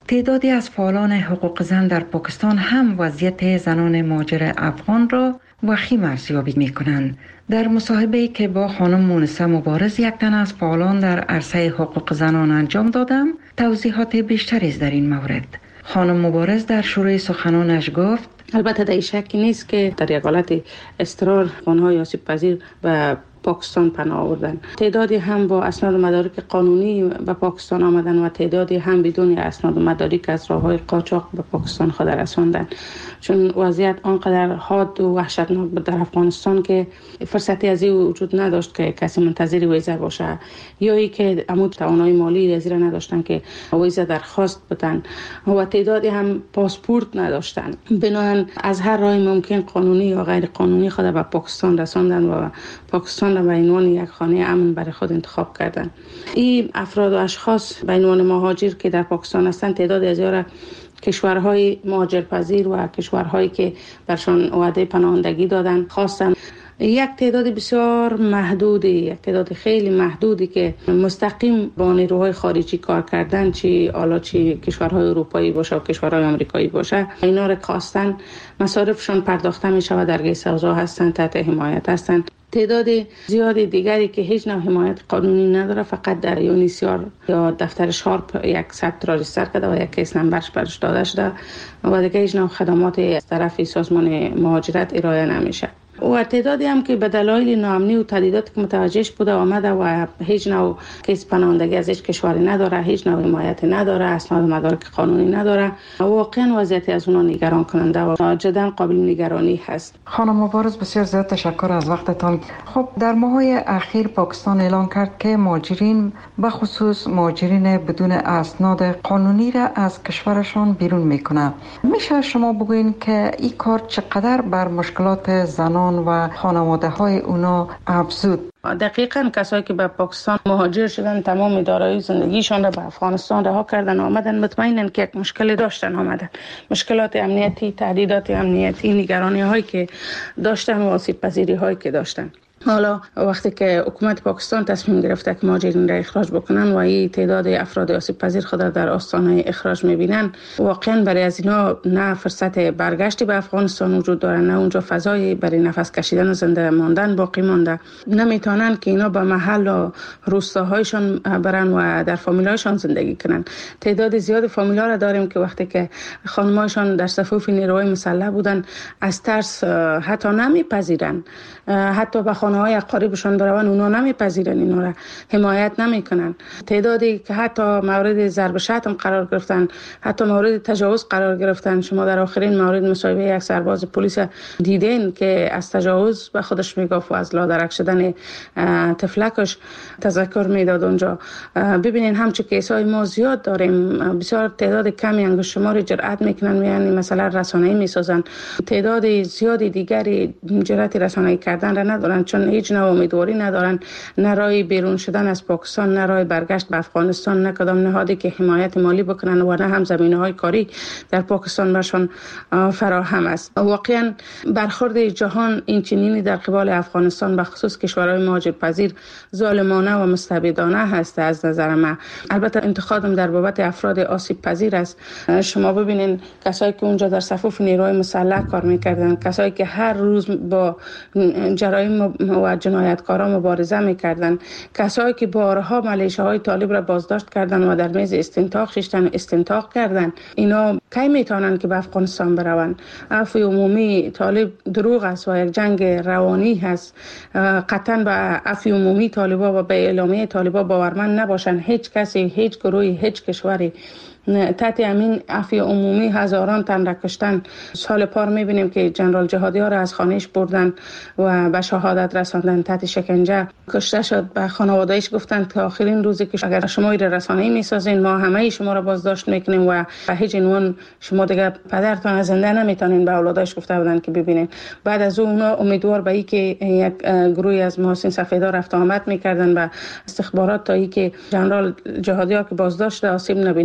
تعدادی از فعالان حقوق زن در پاکستان هم وضعیت زنان مهاجر افغان را وخیم ارزیابی می‌کنند. در مصاحبه‌ای که با خانم مونسه مبارز، یک تن از فعالان در عرصه حقوق زنان انجام دادم، توضیحات بیشتری در این مورد. خانم مبارز در شروع سخنانش گفت: البته در شکی نیست که در یک حالت اضطرار افغان‌های آسیب پذیر و پاکستان پناه آوردن. تعدادی هم با اسناد و مدارک قانونی به پاکستان آمدن و تعدادی هم بدون اسناد و مدارک از راه‌های قاچاق به پاکستان خود رساندن. چون وضعیت آنقدر حاد و وحشتناک بود در افغانستان که فرصتی از این وجود نداشت که کسی منتظر ویزا باشه، یا ای که عمود توانایی مالی از این نداشتن که ویزا درخواست بدن، و تعدادی هم پاسپورت نداشتن. بنابراین از هر راه ممکن قانونی یا غیر قانونی خود به پاکستان رساندن و پاکستان را به عنوان یک خانه امن برای خود انتخاب کردن. این افراد و اشخاص به عنوان مهاجر که در پاکستان هستند، تعداد زیاد کشورهای مهاجرپذیر و کشورهایی که برشان وعده پناهندگی دادن خواستن. یک تعداد بسیار محدودی، یک تعداد خیلی محدودی که مستقیم با نیروهای خارجی کار کردن، چی کشورهای اروپایی باشه و کشورهای آمریکایی باشه، اینا را خواستن، مصارفشان پرداخته می شود، در گیس اوضاع هستند، تحت حمایت هستند. تعداد زیادی دیگری که هیچ نوع حمایت قانونی نداره، فقط در یونیسیار یا دفتر شارپ یک ثبت را رجیستر کرده و یک کیس نمبرش برش داده شده و دیگه هیچ نوع خدمات از طرف سازمان مهاجرت ارائه نمیشه. و تعدادی هم که به دلایل ناامنی و تهدیدات که متوجهش بوده آمده و هیچ نوع کیس پناهندگی از هیچ کشوری نداره، هیچ نوع حمایت نداره، اسناد و مدارک قانونی نداره، واقعا وضعیت از اونا نگران کننده و جدا قابل نگرانی هست. خانم مبارز، بسیار زیاد تشکر از وقتتان. خب در ماه‌های اخیر پاکستان اعلام کرد که مهاجرین، به خصوص مهاجرین بدون اسناد قانونی را از کشورشان بیرون میکنه. میشه شما بگوین که این کار چقدر بر مشکلات زنان و خانواده های اونا افزود؟ دقیقاً کسایی که به پاکستان مهاجر شدن، تمام دارایی زندگیشان را به افغانستان رها کردن آمدن، مطمئنن که یک مشکل داشتن آمدن، مشکلات امنیتی، تهدیدات امنیتی، نگرانی هایی که داشتن و آسیب پذیری هایی که داشتن. حالا وقتی که حکومت پاکستان تصمیم گرفته که مهاجرین را اخراج بکنن و این تعداد افراد آسیب پذیر خود در آستانه اخراج میبینن، واقعا برای از اینا نه فرصت برگشتی به افغانستان وجود داره، نه اونجا فضایی برای نفس کشیدن و زنده ماندن باقی مانده. نمیتونن که اینا به محل و روستاهایشان برن و در فامیلایشان زندگی کنن. تعداد زیاد فامیلا را داریم که وقتی که خانمایشان در صفوف نیروهای مسلح بودن، از ترس حتی نمیپذیرن، حتی به خانه‌های اقاربشان برون اونا نمیپذیرن، اینا را حمایت نمیکنن. تعدادی که حتی مورد ضرب شتم قرار گرفتن، حتی مورد تجاوز قرار گرفتن. شما در آخرین مورد مصاحبه یک سرباز پلیس دیدین که از تجاوز به خودش میگفت و از لادرک شدن طفلکش تذکر میداد اونجا. ببینین همچون کیسای ما زیاد داریم، بسیار تعداد کمی انگشت شماری جرأت میکنن، یعنی مثلا رسانه‌ای میسازن. تعداد زیادی دیگری جرأت رسانه‌ای کردن را ندارن، چون هیچ نوع امیدواری ندارن، نه راه بیرون شدن از پاکستان، نه راه برگشت به افغانستان، نه کدام نهادی که حمایت مالی بکنن و نه هم زمینه‌های کاری در پاکستان برشان فراهم است. واقعا برخورد جهان این چنینی در قبال افغانستان به خصوص کشورهای مهاجرپذیر ظالمانه و مستبدانه هست از نظر من. البته انتقادم در بابت افراد آسیب پذیر است. شما ببینین کسایی که اونجا در صفوف نیروهای مسلح کار میکردن، کسایی که هر روز با جرایم و جنایتکاران مبارزه میکردن، کسایی که بارها ملیشه‌های طالب را بازداشت کردن و در میز استنطاق ششتن و استنطاق کردن، اینا کی میتونن که به افغانستان برون؟ عفو عمومی طالب دروغ است و یک جنگ روانی هست. قطعا به عفو عمومی طالبا و به اعلامیه طالبا باورمند نباشن. هیچ کسی، هیچ گروهی، هیچ کشوری تحت امین عفو عمومی هزاران تن را کشتن. سال پار میبینیم که جنرال جهادی ها را از خانهش بردن و به شهادت رساندن، تحت شکنجه کشته شد. به خانواده‌اش گفتن که آخرین روزی که اگر شما این رسانه‌ای میسازین، ما همه شما را بازداشت میکنیم و به هیچ عنوان شما دیگه پدرتان زنده نمیتونین. به اولادش گفته بودن که ببینین. بعد از اونا امیدوار به این که یک گروهی از محسن سفیدا رفت آمد میکردن به استخبارات تا این که جنرال جهادی ها که بازداشت آسیب نبینه. اما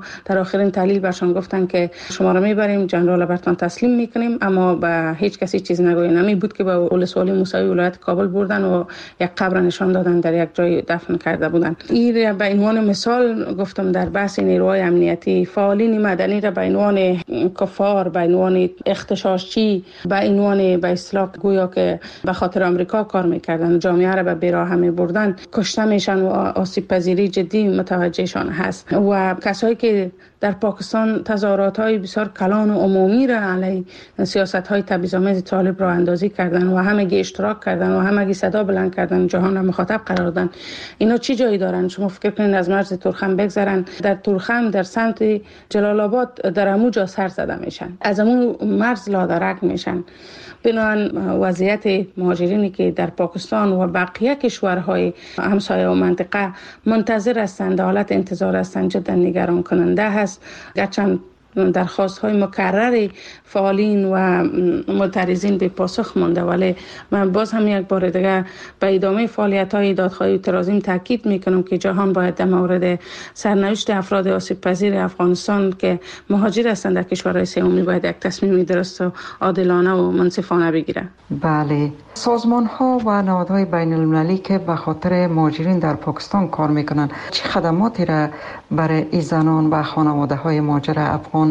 در آخرین تحلیل برشان گفتن که شما را میبریم جنرال برتان تسلیم میکنیم، اما به هیچ کسی چیز نگوییم. نمی بود که به ولسوالی موسوی ولایت کابل بردن و یک قبر نشان دادن، در یک جای دفن کرده بودن. این به عنوان مثال گفتم در بحث نیروهای امنیتی، فعالین مدنی را به عنوان کفار، به عنوان اغتشاشچی، به عنوان به اصطلاح گویا که به خاطر آمریکا کار میکردن، جامعه را به بیراه میبردن، کشته میشن و آسیب پذیری جدی متوجهشان هست. و کسایی که در پاکستان تظاهرات‌های بسیار کلان و عمومی را علیه سیاست‌های تبعیض‌آمیز طالب را اندازی کردن و همگی اشتراک کردن و همگی صدا بلند کردن، جهان را مخاطب قرار دادن. اینا چی جایی دارن؟ شما فکر کنید از مرز تورخم بگذرن، در تورخم در سمت جلال آباد در اموجا سر زده میشن، از امو مرز لادرک میشن. بنابراین وضعیت مهاجرینی که در پاکستان و بقیه کشورهای همسایه و منطقه منتظر هستند، حالت انتظار هستند، جدا نگران کننده هست. گرچه درخواست های مکرر فعالین و معترضین به پاسخ مانده، ولی من باز هم یک بار دیگه به ادامه فعالیت های دادخواهی و اعتراضیم تاکید میکنم که جهان باید در مورد سرنوشت افراد آسیب پذیر افغانستان که مهاجر هستند در کشورهای سومی باید یک تصمیم درست و عادلانه و منصفانه بگیره. بله، سازمان ها و نهادهای بین المللی که به خاطر مهاجرین در پاکستان کار میکنن چه خدماتی را برای این زنان و خانواده های مهاجر افغان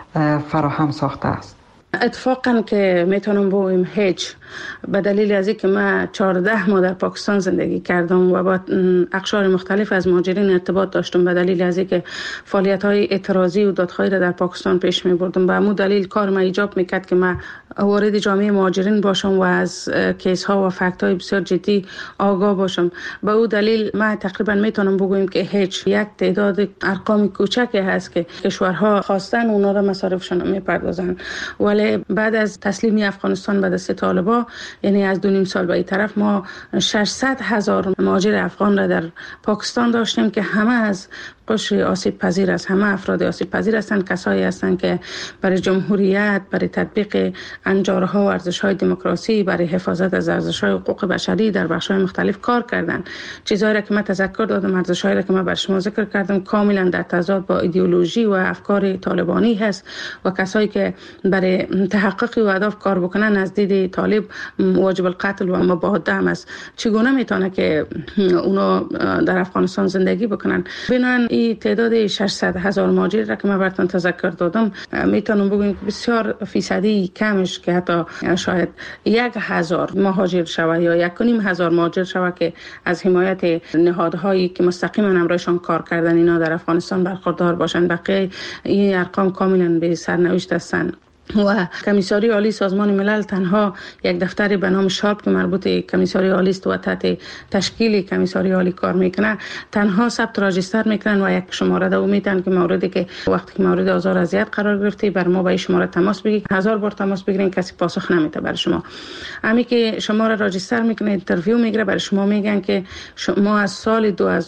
فراهم ساخته است؟ اتفاقا که میتونم بگویم هیچ، به دلیل از اینکه من 14 ماه در پاکستان زندگی کردم و با اقشار مختلف از مهاجرین ارتباط داشتم، به دلیل از اینکه فعالیت‌های اعتراضی و دادخواهی را در پاکستان پیش می‌بردم، به همون دلیل کار ما ایجاب می‌کرد که من وارد جامعه مهاجرین باشم و از کیس‌ها و فکت‌های بسیار جدی آگاه باشم. به اون دلیل من تقریبا میتونم بگویم که هیچ، یک تعداد ارقام کوچکی هست که کشورها خواستن اونا را مصارفشون میپردازن، ولی بعد از تسلیمی افغانستان به دست طالبان، یعنی از 2.5 سال به این طرف، ما 600,000 مهاجر افغان را در پاکستان داشتیم که همه از قشر آسیب پذیر است، همه افراد آسیب پذیر هستند، کسایی هستند که برای جمهوریت، برای تطبیق انجارها و ارزش‌های دموکراسی، برای حفاظت از ارزش‌های حقوق بشری در بخش‌های مختلف کار کردند. چیزایی را که من تذکر دادم، ارزش‌هایی را که من بر شما ذکر کردم، کاملا در تضاد با ایدئولوژی و افکار طالبانی هست و کسایی که برای تحقق اهداف کار بکنن از دید طالب واجب القتل و مبادا هم است. چگونه میتونه که اونا در افغانستان زندگی بکنن؟ بنابراین این تعداد 600,000 مهاجر را که من براتون تذکر دادم، میتونم بگم بسیار فیصدی کمش که حتی شاید 1,000 مهاجر شود یا 1,500 مهاجر شود که از حمایت نهادهایی که مستقیما همراهشان کار کردن اینا در افغانستان برخوردار باشند. بقیه این ارقام کاملا به سرنوشت هستند. و کمیساری عالی سازمان ملل تنها یک دفتر به نام شارپ که مربوط کمیساری عالی است و تحت تشکیل کمیساری عالی کار میکنه، تنها ثبت راجستر میکنن و یک شماره دو میدن که موردی که وقتی که مورد آزار اذیت قرار گرفته بر ما با این شماره تماس بگیرید. 1000 بار تماس بگیرین کسی پاسخ نمیده بر شما. همین که شما را راجستر میکنه، اینترویو میگیره، بر شما میگن که ما از سال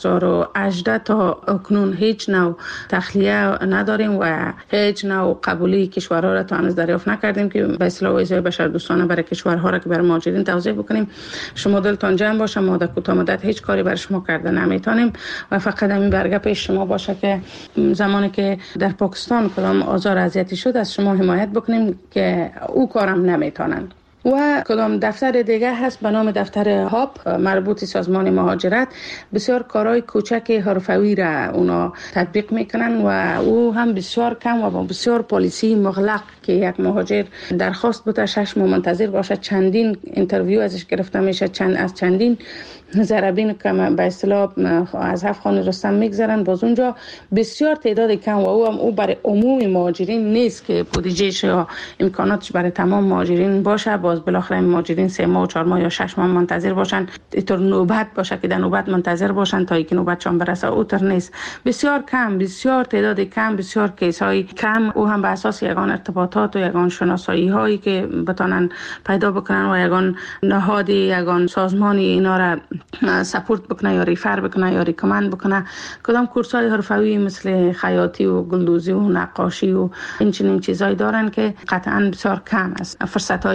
2018 تا اکنون هیچ نوع تخلیه نداریم و هیچ نوع قبولی کشورها را تا دریافت نکردیم که به اصطلاح ویزای بشردوستانه برای کشورها را که برای مهاجرین توزیع بکنیم. شما دلتان جمع باشه، ما در کوتاه مدت هیچ کاری برای شما کرده نمیتونیم و فقط همین برگه پیش شما باشه که زمانی که در پاکستان کدام آزار اذیتی شد از شما حمایت بکنیم که او کارم نمیتونن. و کدام دفتر دیگه هست به نام دفتر هاپ مربوط سازمان مهاجرت، بسیار کارهای کوچک حرفوی را اونا تطبیق میکنن و او هم بسیار کم و بسیار پالیسی مغلق که یک مهاجر درخواست بوده 6 ماه منتظر باشه، چندین اینترویو ازش گرفته میشه، چندین ضربین که به اصطلاح از افغان رستم میگذرن، باز اونجا بسیار تعداد کم و او برای عموم مهاجرین نیست که بودجهش یا امکاناتش برای تمام مهاجرین باشه. باز بالاخره مهاجرین 3 ماه و 4 ماه یا 6 ماه منتظر باشن، اینطور نوبت باشه که در نوبت منتظر باشن تا اینکه نوبتشون برسه، اوتر نیست. بسیار کم، بسیار تعداد کم، بسیار کیس های کم، او هم به اساس یگان ارتباطات و یگان شناسایی هایی که بتونن پیدا بکنن و یگان نهادی، یگان سازمانی اینا را سپورت بکنه یا ریفر بکنه یا ریکامند بکنه. کدام کورسای حرفوی مثل خیاطی و گلدوزی و نقاشی و این چنین چیزایی دارن که قطعا بسیار کم است. فرصت های کاریش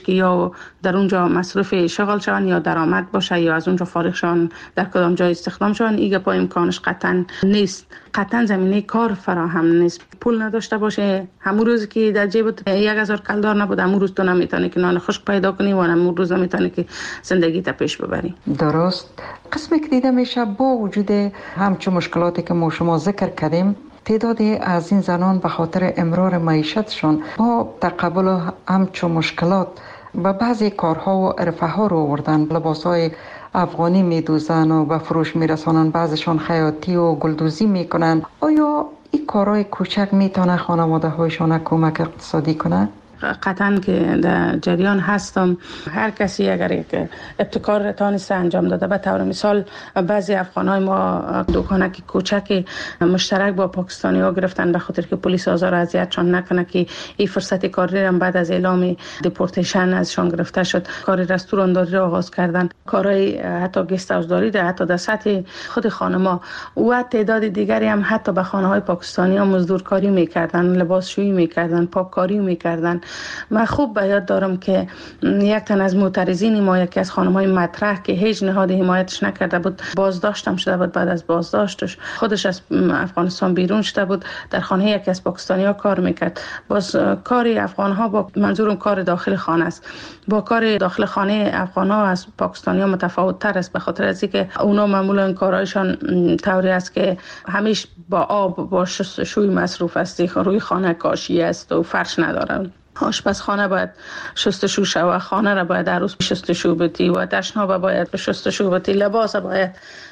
که یا در اونجا مصروف شغل شون یا درآمد باشه یا از اونجا فارغ شون در کدام جای استخدام شون. ایگه پای امکانش قطعا نیست. قطعا زمینه کار فراهم نیست. پول نداشته باشه، همون روز که در جیبت 1000 کلدار نبود، همون روز تو نمیتونی که نان خشک پیدا کنی و همون روز نمیتونی که زندگی تا پیش ببری. درست. قسمی که دیده میشه با وجود همچون مشکلاتی که ما شما ذکر کردیم، تعدادی از این زنان به خاطر امرار معیشتشون با تقبل همچون مشکلات و بعضی کارها و عرفه ها رو آوردن. لباسای افغانی میدوزن و به فروش میرسانن، بعضشان خیاطی و گلدوزی میکنن. آیا این کارهای کوچک میتونه خانواده هایشان کمک اقتصادی کنه؟ قطعا که در جریان هستم. هر کسی اگر یک ابتکار تانسته انجام داده، به طور مثال بعضی افغانای ما دکانک کوچک مشترک با پاکستانی ها گرفتن به خاطر که پلیس آزار و اذیتشان نکنه که این فرصت کاری هم بعد از اعلام دیپورتیشن ازشان گرفته شد کار رستورانداری را آغاز کردن. کارهای حتی گست هاوسداری در حتی در سطح خود خانما و تعداد دیگری هم حتی به خانه‌های پاکستانی ها مزدورکاری میکردن، لباسشویی میکردن، پاککاری میکردن. من خوب به یاد دارم که یک تن از معترضین ما، یکی از خانم‌های مطرح که هیچ نهاد حمایتش نکرده بود، بازداشتم شده بود. بعد از بازداشتش خودش از افغانستان بیرون شده بود، در خانه یکی از پاکستانی‌ها کار میکرد. باز کار افغان‌ها با منظورم کار داخل خانه است، با کار داخل خانه افغان‌ها از پاکستانی‌ها متفاوت‌تر است، به خاطر از اینکه اونا معمولا کارهایشان طوری است که همیشه با آب با شستشوی مصروف است. روی خانه کاشی است و فرش ندارن. آشپزخانه باید شستشو شود، خانه را باید عروس شستشو بتی و تشناب باید شستشو بتی، لباس باید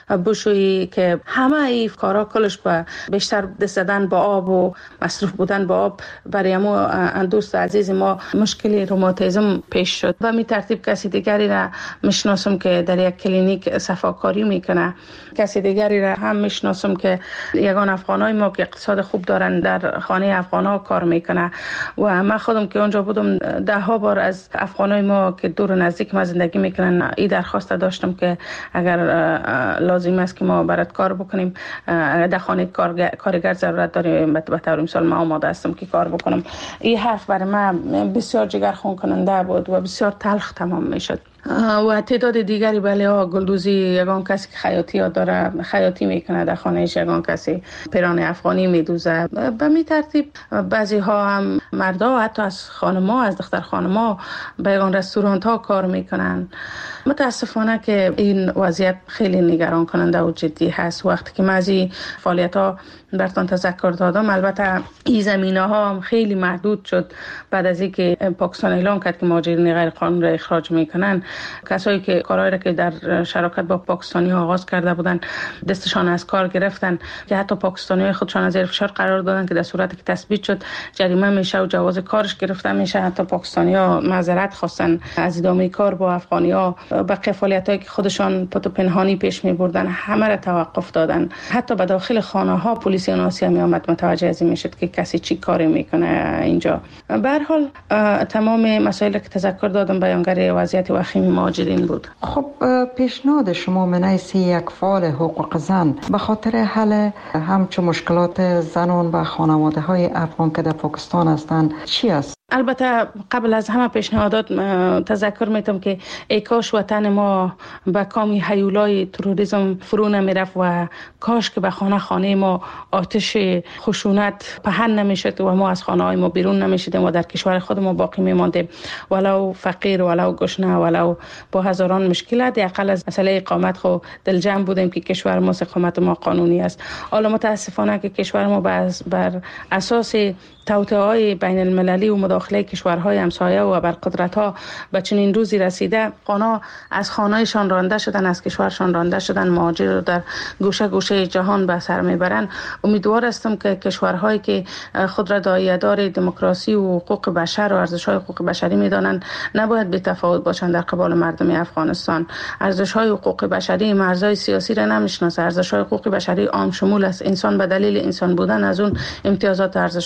بشویی، که همه این کارا کلش با بیشتر دست زدن با آب و مصروف بودن با آب برای ما دوست عزیز ما مشکلی روماتیسم پیش شد. و می ترتیب کسی دیگری را میشناسم که در یک کلینیک صفاکاری میکنه. کسی دیگری را هم میشناسم که یگان افغانای ما که اقتصاد خوب دارن در خانه افغانا کار میکنه. و من خودم که اونجا بودم 10 بار از افغانای ما که دور و نزدیک ما زندگی میکنن این درخواست داشتم که اگر لازم است که ما برات کار بکنیم، در خانه کارگر ضرورت داریم، به طور مثال ما آماده هستم که کار بکنم. این حرف برای من بسیار جگرخون کننده بود و بسیار تلخ تمام میشد. و تعداد دیگری بله گلدوزی، یگان کسی که خیاطی ها داره خیاطی میکنه در خانهش، یگان کسی پیران افغانی میدوزه. به می ترتیب بعضی ها هم مردا حتی از خانما، از دختر خانما به یگان رستورانت ها کار میکنن. متاسفانه که این وضعیت خیلی نگران کننده و جدی هست. وقتی که من از این فعالیت ها براتون تذکر دادم، البته این زمینه ها هم خیلی محدود شد بعد از اینکه پاکستان اعلام کرد که مهاجرین غیر قانونی را اخراج میکنن. کسایی که کارهایی را که در شراکت با پاکستانی ها آغاز کرده بودن دستشان از کار گرفتن، که حتی پاکستانی های خودشان از زیر فشار قرار دادن که در صورتی که تثبیت شد جریمه میشه و جواز کارش گرفته میشه. حتی پاکستانی ها معذرت خواستن از ادامه کار با افغانی ها. بقیه فعالیتایی که خودشان پنهانی پیش میبردن همه را توقف دادن. حتی به داخل خانه ها پلیس آسیا می آمد متوجه از این میشد که کسی چی کاری میکنه اینجا. به هر حال تمام مسائل که تذکر دادم بیانگر وضعیت وخیم مهاجرین بود. خب پیشنهاد شما من حیث یک فعال حقوق زن به خاطر حل همچون مشکلات زنان و خانواده های افغان که در پاکستان هستند چی است؟ البته قبل از همه پیشنهادات تذکر میتم که ای کاش وطن ما به کام هیولای تروریسم فرو نمیرفت و کاش که به خانه ما آتش خشونت پهن نمیشد و ما از خانه های ما بیرون نمیشدیم و در کشور خود ما باقی میماندیم، ولو فقیر ولو گشنه ولو با هزاران مشکلات. اقل از مسئله اقامت خو دل جمع بودیم که کشور ما اقامت ما قانونی است. حالا متاسفانه که کشور ما بر اساس توطئه‌های بین المللی و مداخله کشورهای همسایه و بر قدرت‌ها به چنین روزی رسیده، آنها از خانه‌شان رانده شدن، از کشورشان رانده شدن، مهاجر رو در گوشه گوشه جهان به سر میبرن. امیدوار هستم که کشورهایی که خود را داعیه‌دار دموکراسی و حقوق بشر و ارزش‌های حقوق بشری می‌دانند نباید بی‌تفاوت باشند در قبال مردم افغانستان. ارزش‌های حقوق بشری مرزهای سیاسی را نمی‌شناسه. ارزش‌های حقوق بشری عام شمول است. انسان به دلیل انسان بودن از اون امتیازات ارزش‌ها برخوردار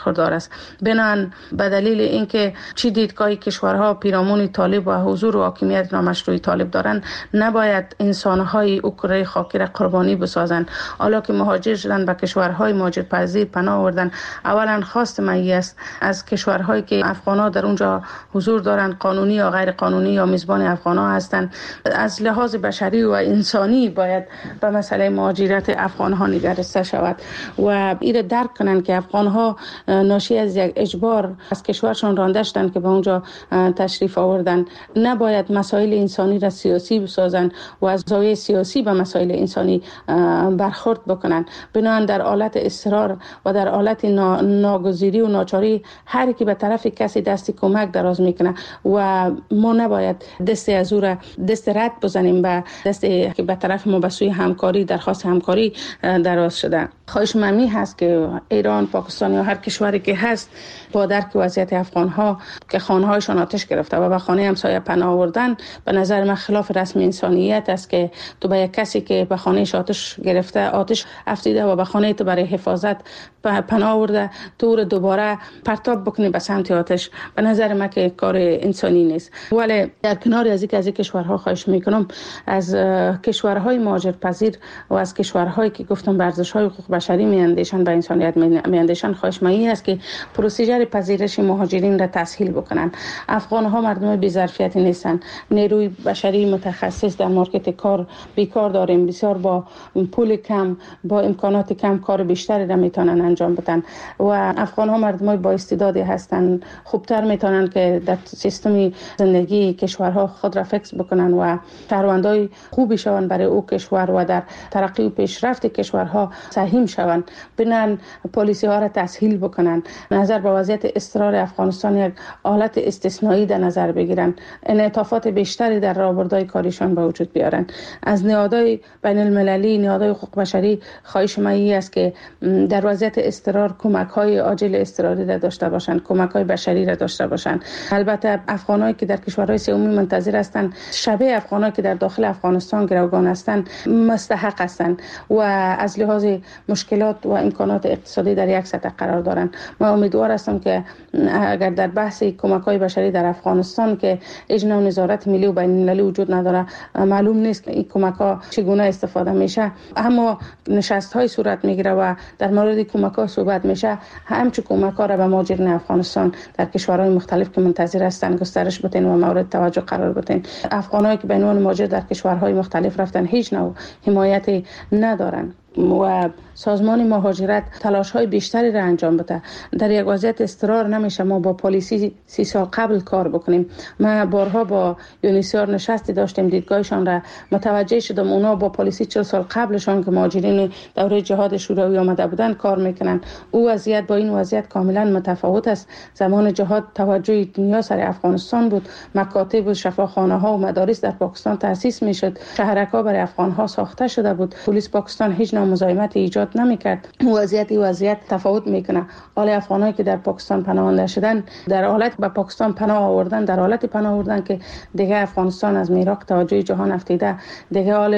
برخوردار است. بنان به دلیل اینکه چی دیدگاهی کشورها پیرامون طالب و حضور و حاکمیت نامشروع طالب دارند، نباید انسانهای اوکراین خاکی را قربانی بسازند. حالا که مهاجر شدن به کشورهای مهاجرپذیر پناه آوردن، اولا خواست من است از کشورهایی که افغان‌ها در اونجا حضور دارند، قانونی یا غیر قانونی یا میزبان افغان‌ها هستند، از لحاظ بشری و انسانی باید به مسئله مهاجرت افغان‌ها نگرسته شود و این درک کنند که افغان‌ها ناشی از یک اجبار از کشورشان رانده شدند که به اونجا تشریف آوردن. نباید مسائل انسانی را سیاسی بسازند و از زاویه سیاسی به مسائل انسانی برخورد بکنند. بنابراین در حالت اصرار و در حالت ناگزیری و ناچاری هر کی به طرف کسی دست کمک دراز میکنه و ما نباید دست از او را دست رد بزنیم به دست که به طرف ما به سوی همکاری درخواست همکاری دراز شده. خواهش من هست که ایران، پاکستان یا هر کشوری که هست با درک وضعیت افغان‌ها که خانه‌هایشان آتش گرفته و به خانه همسایه پناه آوردن، به نظر من خلاف رسم انسانیت است که تو به یک کسی که به خانه‌اش آتش گرفته، آتش افسیده و به خانه تو برای حفاظت پناه آورده، تو رو دوباره پرتاب بکنی به سمت آتش. به نظر من که کار انسانی نیست. ولی در کنار از این کشورها خواهش میکنم از کشورهای مهاجرپذیر و از کشورهایی که گفتم به ارزش‌های حقوق بشری میاندیشن، به انسانیت میاندیشن، خواهش من است که پروسیجر پذیرش مهاجرین را تسهیل بکنن. افغان‌ها مردم بی ظرفیتی نیستن. نیروی بشری متخصص در مارکت کار بیکار داریم، بسیار با پول کم، با امکانات کم کار بیشتری را میتونن انجام بدن و افغان‌ها مردم با استعدادی هستند، خوبتر میتونن که در سیستم زندگی کشورها خود را فکس بکنن و شهروندای خوبی شوند برای او کشور و در ترقی و پیشرفت کشورها سهم شوند. بنان پالیسی ها را تسهیل بکنن، نظر به وضعیت اضطرار افغانستان یک حالت استثنایی در نظر بگیرن، انعطافات بیشتری در راهبردهای کاریشان به وجود بیارن. از نهادهای بین المللی، نهادهای حقوق بشری خواهش من است که در وضعیت اضطرار کمک‌های عاجل اضطراری را داشته باشند، کمک‌های بشری را داشته باشند. البته افغانایی که در کشورهای سومی منتظر هستند، شبیه افغانایی که در داخل افغانستان گروگان هستند، مستحق هستند و از لحاظ مشکلات و امکانات اقتصادی در یک سطح قرار دارند. من امیدوار هستم که اگر در بحث کمک‌های بشری در افغانستان که هیچ نوع نظارت ملی و بین المللی وجود نداره، معلوم نیست که این کمک‌ها چگونه استفاده میشه، اما نشست‌های صورت میگیره و در مورد کمک‌ها صحبت میشه، همچون کمک‌ها را به مهاجرین افغانستان در کشورهای مختلف که منتظر هستند گسترش بدین و مورد توجه قرار بدین. افغانایی که به عنوان مهاجر در کشورهای مختلف رفتن هیچ نوع حمایتی ندارند و سازمان مهاجرت تلاش‌های بیشتری را انجام بده. در یک وضعیت اضطرار نمیشه ما با پالیسی 30 سال قبل کار بکنیم. ما بارها با یونیسیار نشستی داشتیم، دیدگاهشان را متوجه شدم. اونا با پالیسی 40 سال قبلشان که مهاجرین دوره جهاد شوروی آمده بودن کار میکنن. او وضعیت با این وضعیت کاملا متفاوت است. زمان جهاد توجه دنیا سر افغانستان بود، مکاتب و شفاخانه‌ها و مدارس در پاکستان تأسیس میشد، شهرک‌ها برای افغان‌ها ساخته شده بود، پلیس پاکستان هیچ مزاحمت ایجاد نمیکرد. وضعیت تفاوت میکنه. حال افغانایی که در پاکستان پناهنده شدن، در حالت به پاکستان پناه آوردن، در حالت پناه آوردن که دیگه افغانستان از میراق توجه جهان افتیده، دیگه حال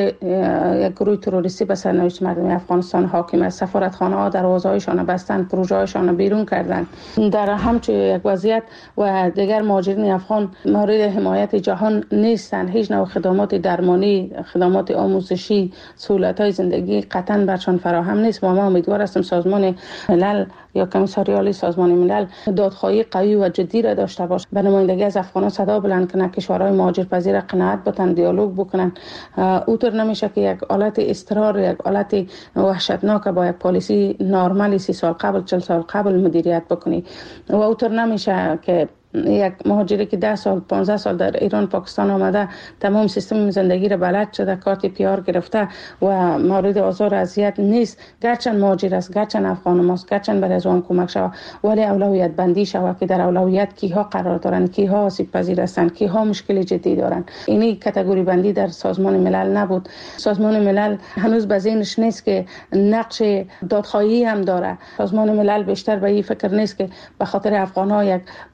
یک گروه تروریستی به سرنوشت مردم افغانستان حاکم است. سفارتخانه‌ها دروازه‌هایشان بستن، پروژه‌هایشان بیرون کردن. در همچون یک وضعیت و دیگر مهاجرین افغان مورد حمایت جهان نیستند. هیچ نوع خدمات درمانی، خدمات آموزشی، سهولت‌های زندگی قطعاً برشان فراهم نیست. ما امیدوار هستیم سازمان ملل یا کمیساریال سازمان ملل دادخواهی قوی و جدی را داشته باشه، به نمایندگی از افغانان صدا بلند کنه، کشورهای مهاجرپذیر قناعت بتن، دیالوگ بکنن. اوطور نمیشه که یک حالت اضطرار، یک حالت وحشتناک با یک پالیسی نرمالی 30 سال قبل، 40 سال قبل مدیریت بکنی و اوطور نمیشه که یک مهاجری که 10 سال 15 سال در ایران پاکستان آمده، تمام سیستم زندگی را بلد شده، کارت پیار گرفته و مورد آزار اذیت نیست، گرچه مهاجر است، گرچه افغان ماست، گرچه برای از آن کمک شود، ولی اولویت بندی شود که در اولویت کیها قرار دارند، کیها آسیب پذیر هستند، کیها مشکل جدی دارند. اینی کاتگوری بندی در سازمان ملل نبود. سازمان ملل هنوز به ذهنش نیست که نقش دادخواهی هم داره. سازمان ملل بیشتر به این فکر نیست که به خاطر افغان‌ها یک پالیسی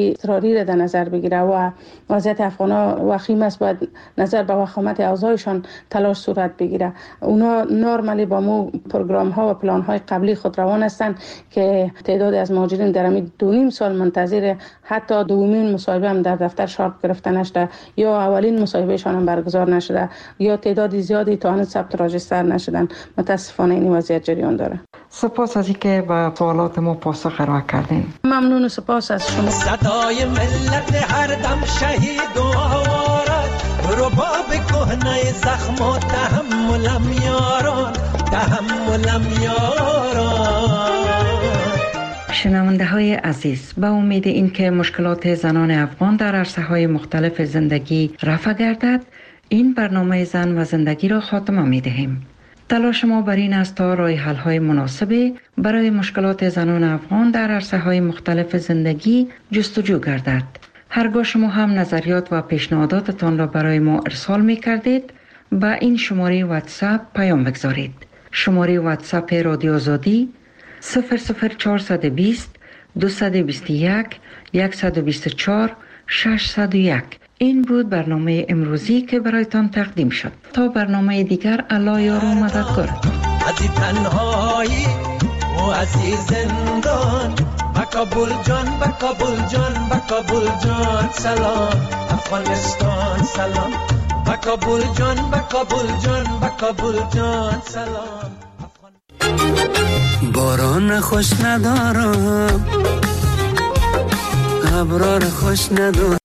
جنگی اضطراری را در نظر بگیره و وضعیت افغان‌ها وخیم است، باید نظر به وخامت اوضاعشان تلاش صورت بگیره. اونا نورمالی با مو پروگرام ها و پلان های قبلی خود روان هستند که تعداد از مهاجرین در همین 2.5 سال منتظر حتی دومین مصاحبه هم در دفتر شارپ گرفته نشده یا اولین مصاحبهشان هم برگزار نشده یا تعداد زیادی تا هنوز ثبت راجستر نشدن. متاسفانه این وضعیت جریان داره. سپاس از اینکه به سوالات ما پاسخ ارائه کردین. ممنون و سپاس از شما. صدای ملت هر دم شهید و آوارد، رباب کهنه زخم و تحملم یاران، تحملم یاران. شنونده های عزیز، به امید اینکه مشکلات زنان افغان در عرصه های مختلف زندگی رفع گردد، این برنامه زن و زندگی را خاتمه می دهیم. تلاش ما بر این است تا راه حل های مناسبی برای مشکلات زنان افغان در عرصه های مختلف زندگی جستجو گردد. هرگاه شما هم نظریات و پیشنهاداتتان را برای ما ارسال می کردید، با این شماره واتساپ پیام بگذارید. شماره واتساپ رادیو آزادی 00420 221 124 601. این بود برنامه امروزی که برایتان تقدیم شد. تا برنامه دیگر، الله یار و مددگار. از تنهایی و از زندان، بکابل جان بکابل جان بکابل جان سلام افغانستان سلام، بکابل جان بکابل جان بکابل جان سلام. باران خوش ندارم، ابرار خوش ندارم.